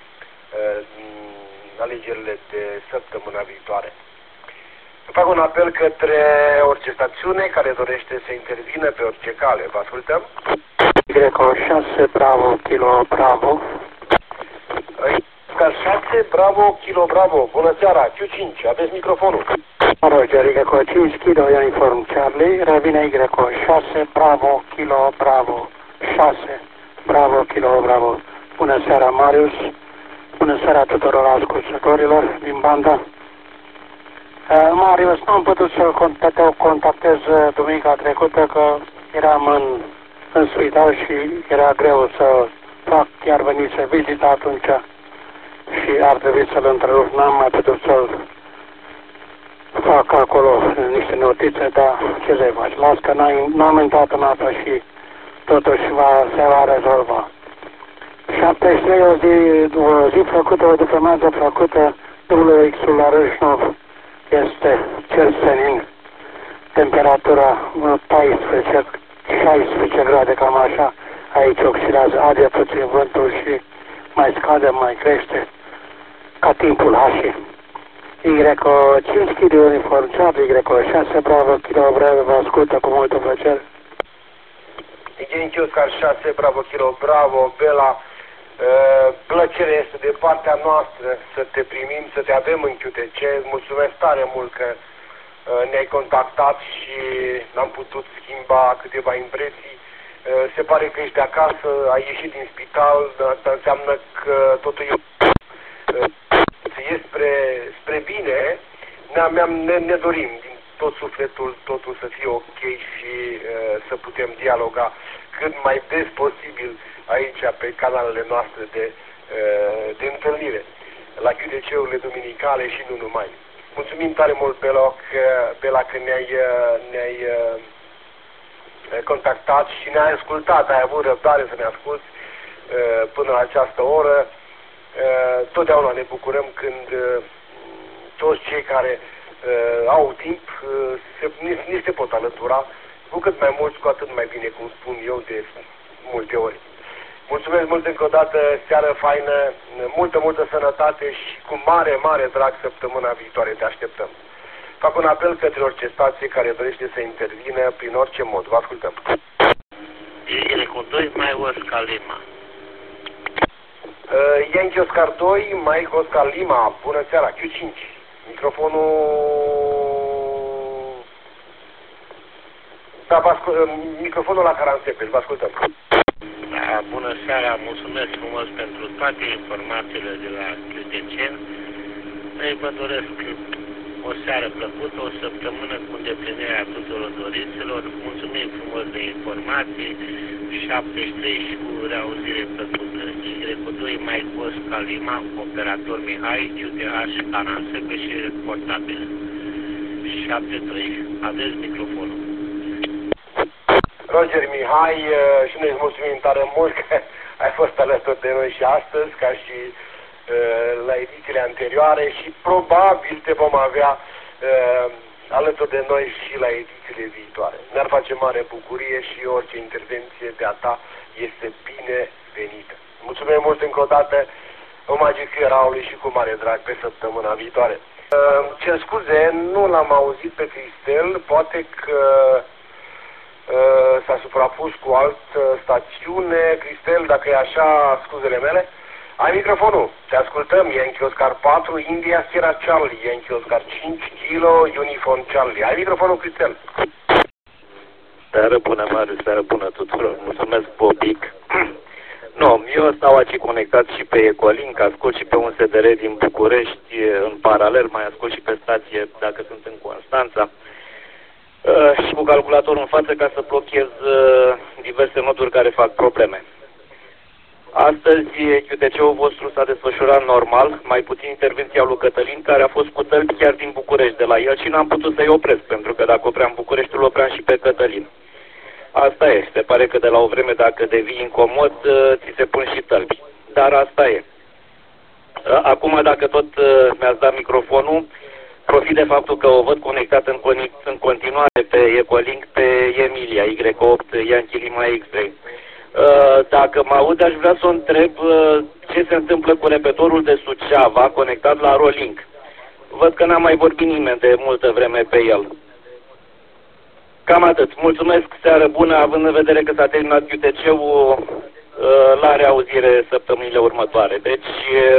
Speaker 1: alegerile de săptămâna viitoare. Fac un apel către orice stațiune care dorește să intervină pe orice cale. Vă ascultăm?
Speaker 13: Greco 6, Bravo, Kilo, Bravo.
Speaker 1: Oscar 6, Bravo, Kilo, Bravo. Bună seara, Q5, aveți microfonul.
Speaker 13: Roger, Greco 5, Kilo, Uniform Charlie. Revine Greco 6, Bravo, Kilo, Bravo. 6, Bravo, Kilo, Bravo. Bună seara, Marius. Bună seara tuturor ascultătorilor din banda. Marius, nu am putut să te contactez duminica trecută că eram în spital și era greu să fac, chiar venit să vizit atunci și ar trebui să-l întrerup. N-am mai putut să-l fac acolo niște notițe, dar ce să-i faci? Las că n-am intrat în asta și totuși se va rezolva. 73, o zi făcută, o după-masă făcută, WX-ul la Râșnov este cel senin, temperatura 14-16 grade, cam așa, aici oscilează, ade puțin vântul și mai scade, mai crește, ca timpul hașii. Y5 kg Uniform Charlie, Y6 Bravo Kilo Bravo, vă ascultă cu multă plăcere.
Speaker 1: Yankee Oscar 6, Bravo Kilo Bravo, Bela. Plăcere este de partea noastră să te primim, să te avem în QTC. Mulțumesc tare mult că ne-ai contactat și n-am putut schimba câteva impresii. Se pare că ești acasă, ai ieșit din spital, asta înseamnă că totul e spre bine. Ne dorim din tot sufletul totul să fie ok și să putem dialoga cât mai des posibil aici pe canalele noastre de întâlnire, la QTC-urile duminicale și nu numai. Mulțumim tare mult, Bela, că ne-ai contactat și ne-ai ascultat, ai avut răbdare să ne asculți până la această oră. Totdeauna ne bucurăm când toți cei care au timp ni se pot alătura, cu cât mai mulți, cu atât mai bine, cum spun eu de multe ori. Mulțumesc mult încă o dată, seară faină, multă sănătate și cu mare drag săptămâna viitoare te așteptăm. Fac un apel către orice stație care dorește să intervină prin orice mod. Vă ascultăm.
Speaker 12: Y2, mai Oscar Lima.
Speaker 1: Yankee Oscar 2, mai Oscar Lima. Bună seara, Q5. Microfonul... Da, microfonul la Caransepe, vă ascultăm.
Speaker 12: Da, bună seara, mulțumesc frumos pentru toate informațiile de la QTC. Noi vă doresc o seară plăcută, o săptămână cu îndeplinirea tuturor dorințelor. Mulțumim frumos de informații. 73 și cu reauzire plăcută. Y2 mai Oscar Lima, operator Mihai, QTH, Caransepe și portabil. 73. Aveți microfonul.
Speaker 1: Roger Mihai, și noi îți mulțumim tare mult că ai fost alături de noi și astăzi, ca și la edițiile anterioare și probabil te vom avea alături de noi și la edițiile viitoare. Ne-ar face mare bucurie și orice intervenție de-a ta este binevenită. Mulțumim mult încă o dată, omagii Raului și cu mare drag pe săptămâna viitoare. Cer scuze, nu l-am auzit pe Cristel, poate că s-a suprapus cu altă stațiune. Cristel, dacă e așa, scuzele mele. Ai microfonul, te ascultăm. Yankee Oscar 4, India Sierra Charlie, Yankee Oscar 5, Kilo Uniform Charlie. Ai microfonul, Cristel.
Speaker 14: Seară bună, Marius, seară bună tuturor. Mulțumesc, Bobic. Nu, eu stau aici conectat și pe Ecolink, ascult și pe un SDR din București, în paralel mai ascult și pe stație dacă sunt în Constanța. Și cu calculatorul în față ca să blochez diverse noduri care fac probleme. Astăzi QTC-ul vostru s-a desfășurat normal, mai puțin intervenția lui Cătălin, care a fost cu tălpi chiar din București de la el și n-am putut să-i opresc, pentru că dacă opream București, îl opream și pe Cătălin. Asta e, se pare că de la o vreme dacă devii incomod, ți se pun și tălpi. Dar asta e. Acum, dacă tot mi-ați dat microfonul, profit de faptul că o văd conectat în continuare pe Ecolink pe Emilia, Y8, Yankee Lima X-Ray. Dacă mă aud, aș vrea să o întreb ce se întâmplă cu repetorul de Suceava conectat la Rolink. Văd că n-a mai vorbit nimeni de multă vreme pe el. Cam atât. Mulțumesc, seară bună, având în vedere că s-a terminat QTC-ul, la reauzire săptămânile următoare. Deci,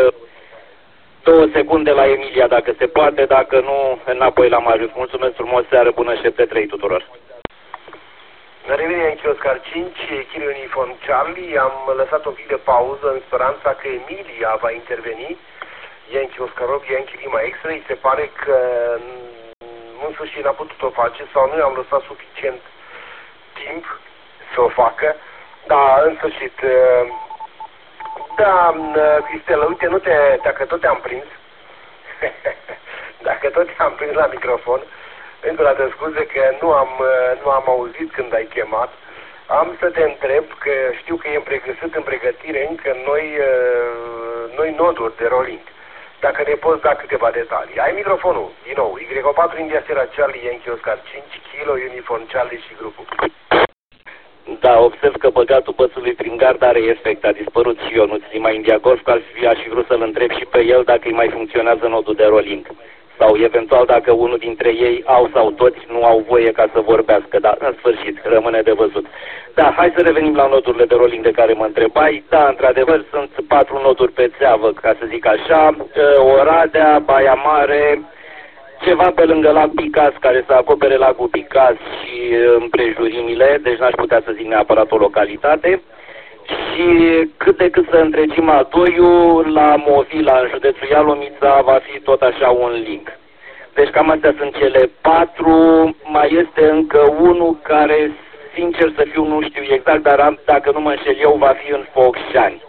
Speaker 14: 2 secunde la Emilia, dacă se poate, dacă nu, înapoi la Marius. Mulțumesc frumos, seară bună, șepte 3 tuturor.
Speaker 1: La revenire în Oscar 5, Kilo Uniform Charlie, am lăsat un pic de pauză în speranța că Emilia va interveni. Yankee Oscar 8, Yankee Lima X-Ray, se pare că în sfârșit n-a putut-o face sau nu i-am lăsat suficient timp să o facă. Da, în sfârșit, da, Cristel, uite, dacă tot te-am prins, dacă tot te-am prins la microfon, încă o dată scuze că nu am auzit când ai chemat, am să te întreb, că știu că sunt în pregătire încă noi noduri de rolling. Dacă ne poți da câteva detalii. Ai microfonul, din nou, Y4 India Sierra Charlie, Yankee Oscar 5, Kilo Uniform Charlie și grupul.
Speaker 14: Da, observ că băgatul bățului prin gard are efect, a dispărut și Ionuț Lima India Golf, că aș fi vrut să-l întreb și pe el dacă îi mai funcționează nodul de rolling. Sau eventual dacă unul dintre ei au sau toți nu au voie ca să vorbească, dar în sfârșit rămâne de văzut. Da, hai să revenim la nodurile de rolling de care mă întrebai. Da, într-adevăr sunt 4 noduri pe țeavă, ca să zic așa, Oradea, Baia Mare, ceva pe lângă Lac Picas, care să acopere Lacul Picas și împrejurimile, deci n-aș putea să zic neapărat o localitate. Și cât de cât să întregim A2-ul la Movila, în județul Ialomița, va fi tot așa un link. Deci cam astea sunt cele 4, mai este încă unul care, sincer să fiu, nu știu exact, dar dacă nu mă înșel eu, va fi în Focșani.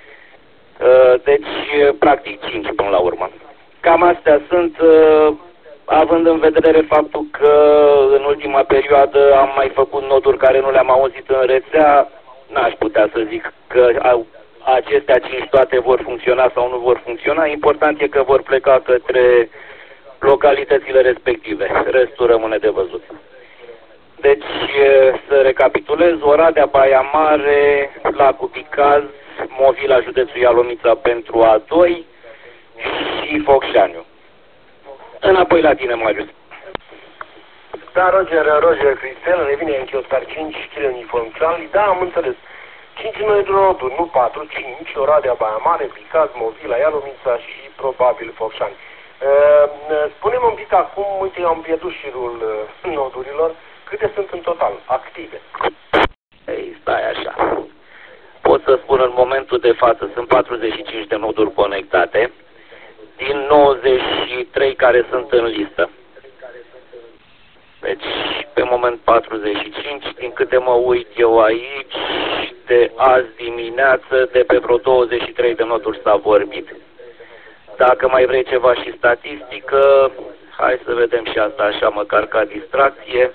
Speaker 14: Deci, practic 5 până la urmă. Cam astea sunt, având în vedere faptul că în ultima perioadă am mai făcut noduri care nu le-am auzit în rețea, n-aș putea să zic că acestea 5 toate vor funcționa sau nu vor funcționa. Important e că vor pleca către localitățile respective. Restul rămâne de văzut. Deci, să recapitulez, Oradea, Baia Mare, Lacul Picaz, Movila, județul Ialomița pentru A2 și Focșaniu. Înapoi la tine, Marius.
Speaker 1: Da, Roger Cristel, revine în Oscar 5, Kilo Uniform Charlie. Da, am înțeles. 5 noi noduri, nu 4, 5, Oradea, Baia Mare, Picaz, Movila, Ialomița și probabil Focșani. Spune-mi un pic acum, uite, am pierdut șirul nodurilor, câte sunt în total active?
Speaker 14: Ei, stai așa. Pot să spun în momentul de față, sunt 45 de noduri conectate, din 93 care sunt în listă. Deci, pe moment 45, din câte mă uit eu aici, de azi dimineață, de pe vreo 23 de noduri s-a vorbit. Dacă mai vrei ceva și statistică, hai să vedem și asta așa, măcar ca distracție.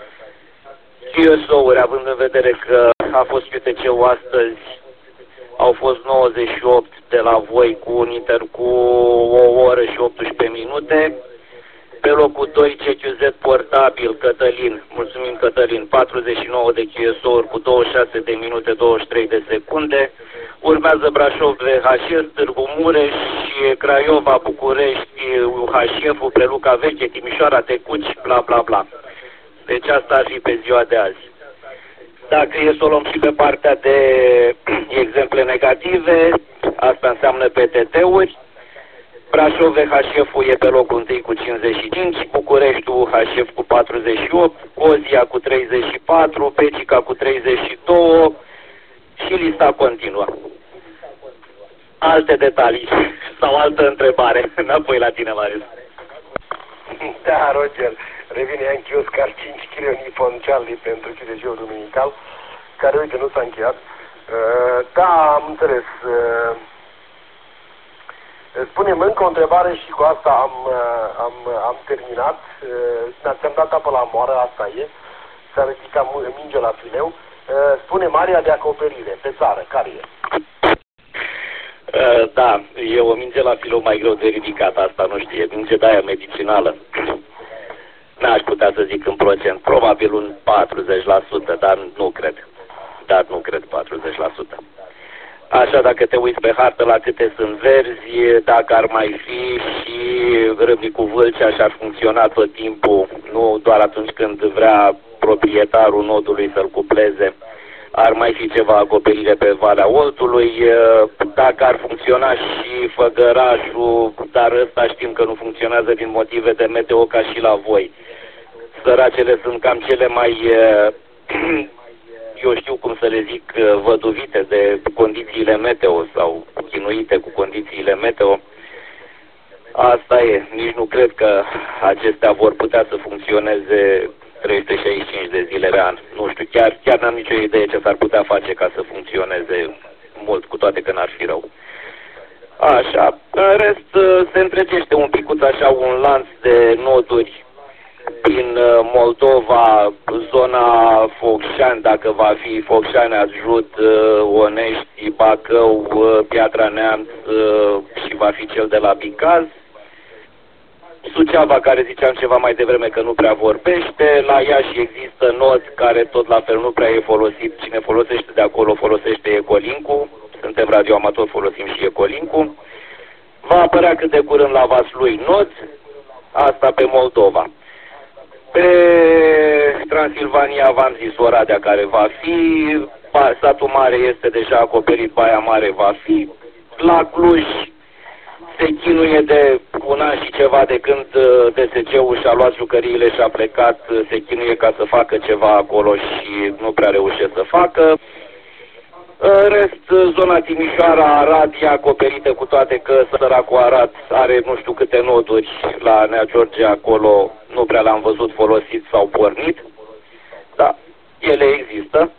Speaker 14: QSO-uri, având în vedere că a fost QTC-ul astăzi, au fost 98 de la voi cu un inter cu 1 oră și 18 minute. Pe locul 2, CQZ portabil, Cătălin, mulțumim Cătălin, 49 de QSO-uri cu 26 de minute 23 de secunde. Urmează Brașov, VHS, Târgu Mureș, Craiova, București, UHF-ul, Preluca Veche, Timișoara, Tecuci, bla bla bla. Deci asta ar fi pe ziua de azi. Dacă e să o luăm și pe partea de exemple negative, asta înseamnă PTT-uri. Brașov, VHF-ul e pe locul 1 cu 55, Bucureștiul UHF cu 48, Cozia cu 34, Pecica cu 32 și lista continuă. Alte detalii sau altă întrebare? Înapoi la tine, Marius.
Speaker 1: Da, Roger, revine Yankee Oscar 5 Kilo Uniform Charlie pentru QTC-ul duminical, care, uite, nu s-a încheiat. Da, am înțeles. Spunem încă o întrebare și cu asta am terminat. Ți-am dat apă la moară, asta e. S-a ridicat minge la fileu. Spune area de acoperire pe țară, care e?
Speaker 14: Da, e o minge la filou mai greu de ridicat, asta nu știu, e minge de aia medicinală. N-aș putea să zic în procent, probabil un 40%, dar nu cred. Dar nu cred 40%. Așa, dacă te uiți pe hartă la câte sunt verzi, dacă ar mai fi și Râmnicul Vâlcea și ar funcționa tot timpul, nu doar atunci când vrea proprietarul nodului să-l cupleze, ar mai fi ceva acoperire pe Valea Oltului, dacă ar funcționa și Făgărașul, dar ăsta știm că nu funcționează din motive de meteo ca și la voi. Săracele sunt cam cele mai, eu știu cum să le zic, văduvite de condițiile meteo sau chinuite cu condițiile meteo. Asta e, nici nu cred că acestea vor putea să funcționeze 365 de zile pe an. Nu știu, chiar n-am nicio idee ce s-ar putea face ca să funcționeze mult, cu toate că n-ar fi rău. Așa, în rest se întregește un picuț așa un lanț de noduri din Moldova, zona Focșani, dacă va fi Focșani, Ajut, Onești, Bacău, Piatra Neamț și va fi cel de la Bicaz. Suceava, care ziceam ceva mai devreme că nu prea vorbește, la Iași există nod care tot la fel nu prea e folosit, cine folosește de acolo folosește Ecolincu, suntem radioamatori, folosim și Ecolincu. Va apărea cât de curând la Vaslui nod, asta pe Moldova. Pe Transilvania v-am zis Oradea care va fi, satul mare este deja acoperit, Baia Mare va fi, la Cluj se chinuie de un an și ceva de când DSG-ul și-a luat jucăriile și a plecat, se chinuie ca să facă ceva acolo și nu prea reușește să facă. În rest, zona Timișoara, Arad e acoperită, cu toate că săracul Arad are nu știu câte noduri la Nea George acolo, nu prea l-am văzut folosit sau pornit. Da, ele există.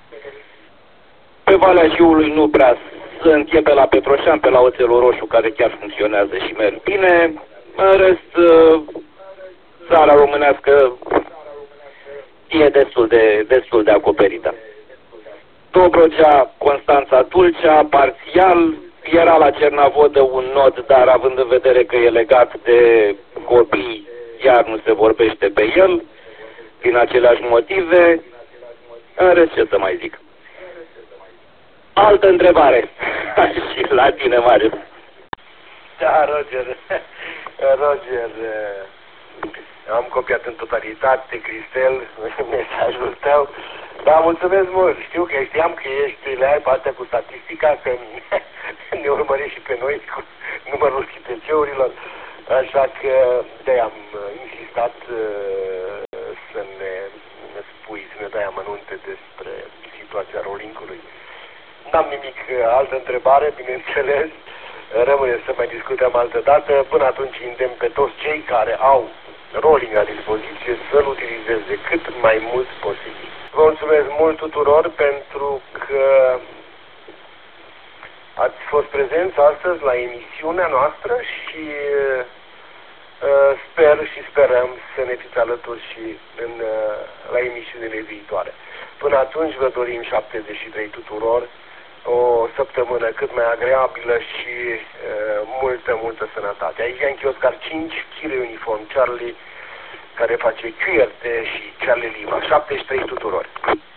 Speaker 14: Pe Valea Jiului nu prea sunt, e pe la Petroșan, pe la Oțelul Roșu, care chiar funcționează și merg bine. În rest, țara românească e destul de acoperită. Dobrogea, Constanța, Tulcea, parțial, era la Cernavodă un nod, dar având în vedere că e legat de copii, iar nu se vorbește pe el, din aceleași motive. În rest, ce să mai zic? Altă întrebare. Și la tine, Marius.
Speaker 1: Da, Roger, am copiat în totalitate, Cristel, mesajul tău. Da, mulțumesc mult. Știam că ești le ai pe astea cu statistica, că ne urmărești și pe noi cu numărul chiteceurilor. Așa că de-aia am insistat să ne spui, să ne dai amănunte despre situația rolling-ului. N-am nimic, altă întrebare, bineînțeles. Rămâne să mai discutăm altă dată. Până atunci îndemn pe toți cei care au rolling la dispoziție să-l utilizeze cât mai mult posibil. Vă mulțumesc mult tuturor pentru că ați fost prezenți astăzi la emisiunea noastră și sper și sperăm să ne fiți alături și la emisiunile viitoare. Până atunci vă dorim 73 tuturor o săptămână cât mai agreabilă și multă sănătate. Aici Yankee Oscar 5, Kilo Uniform Charlie, care face QRT și Charlie Lima. 73 tuturor!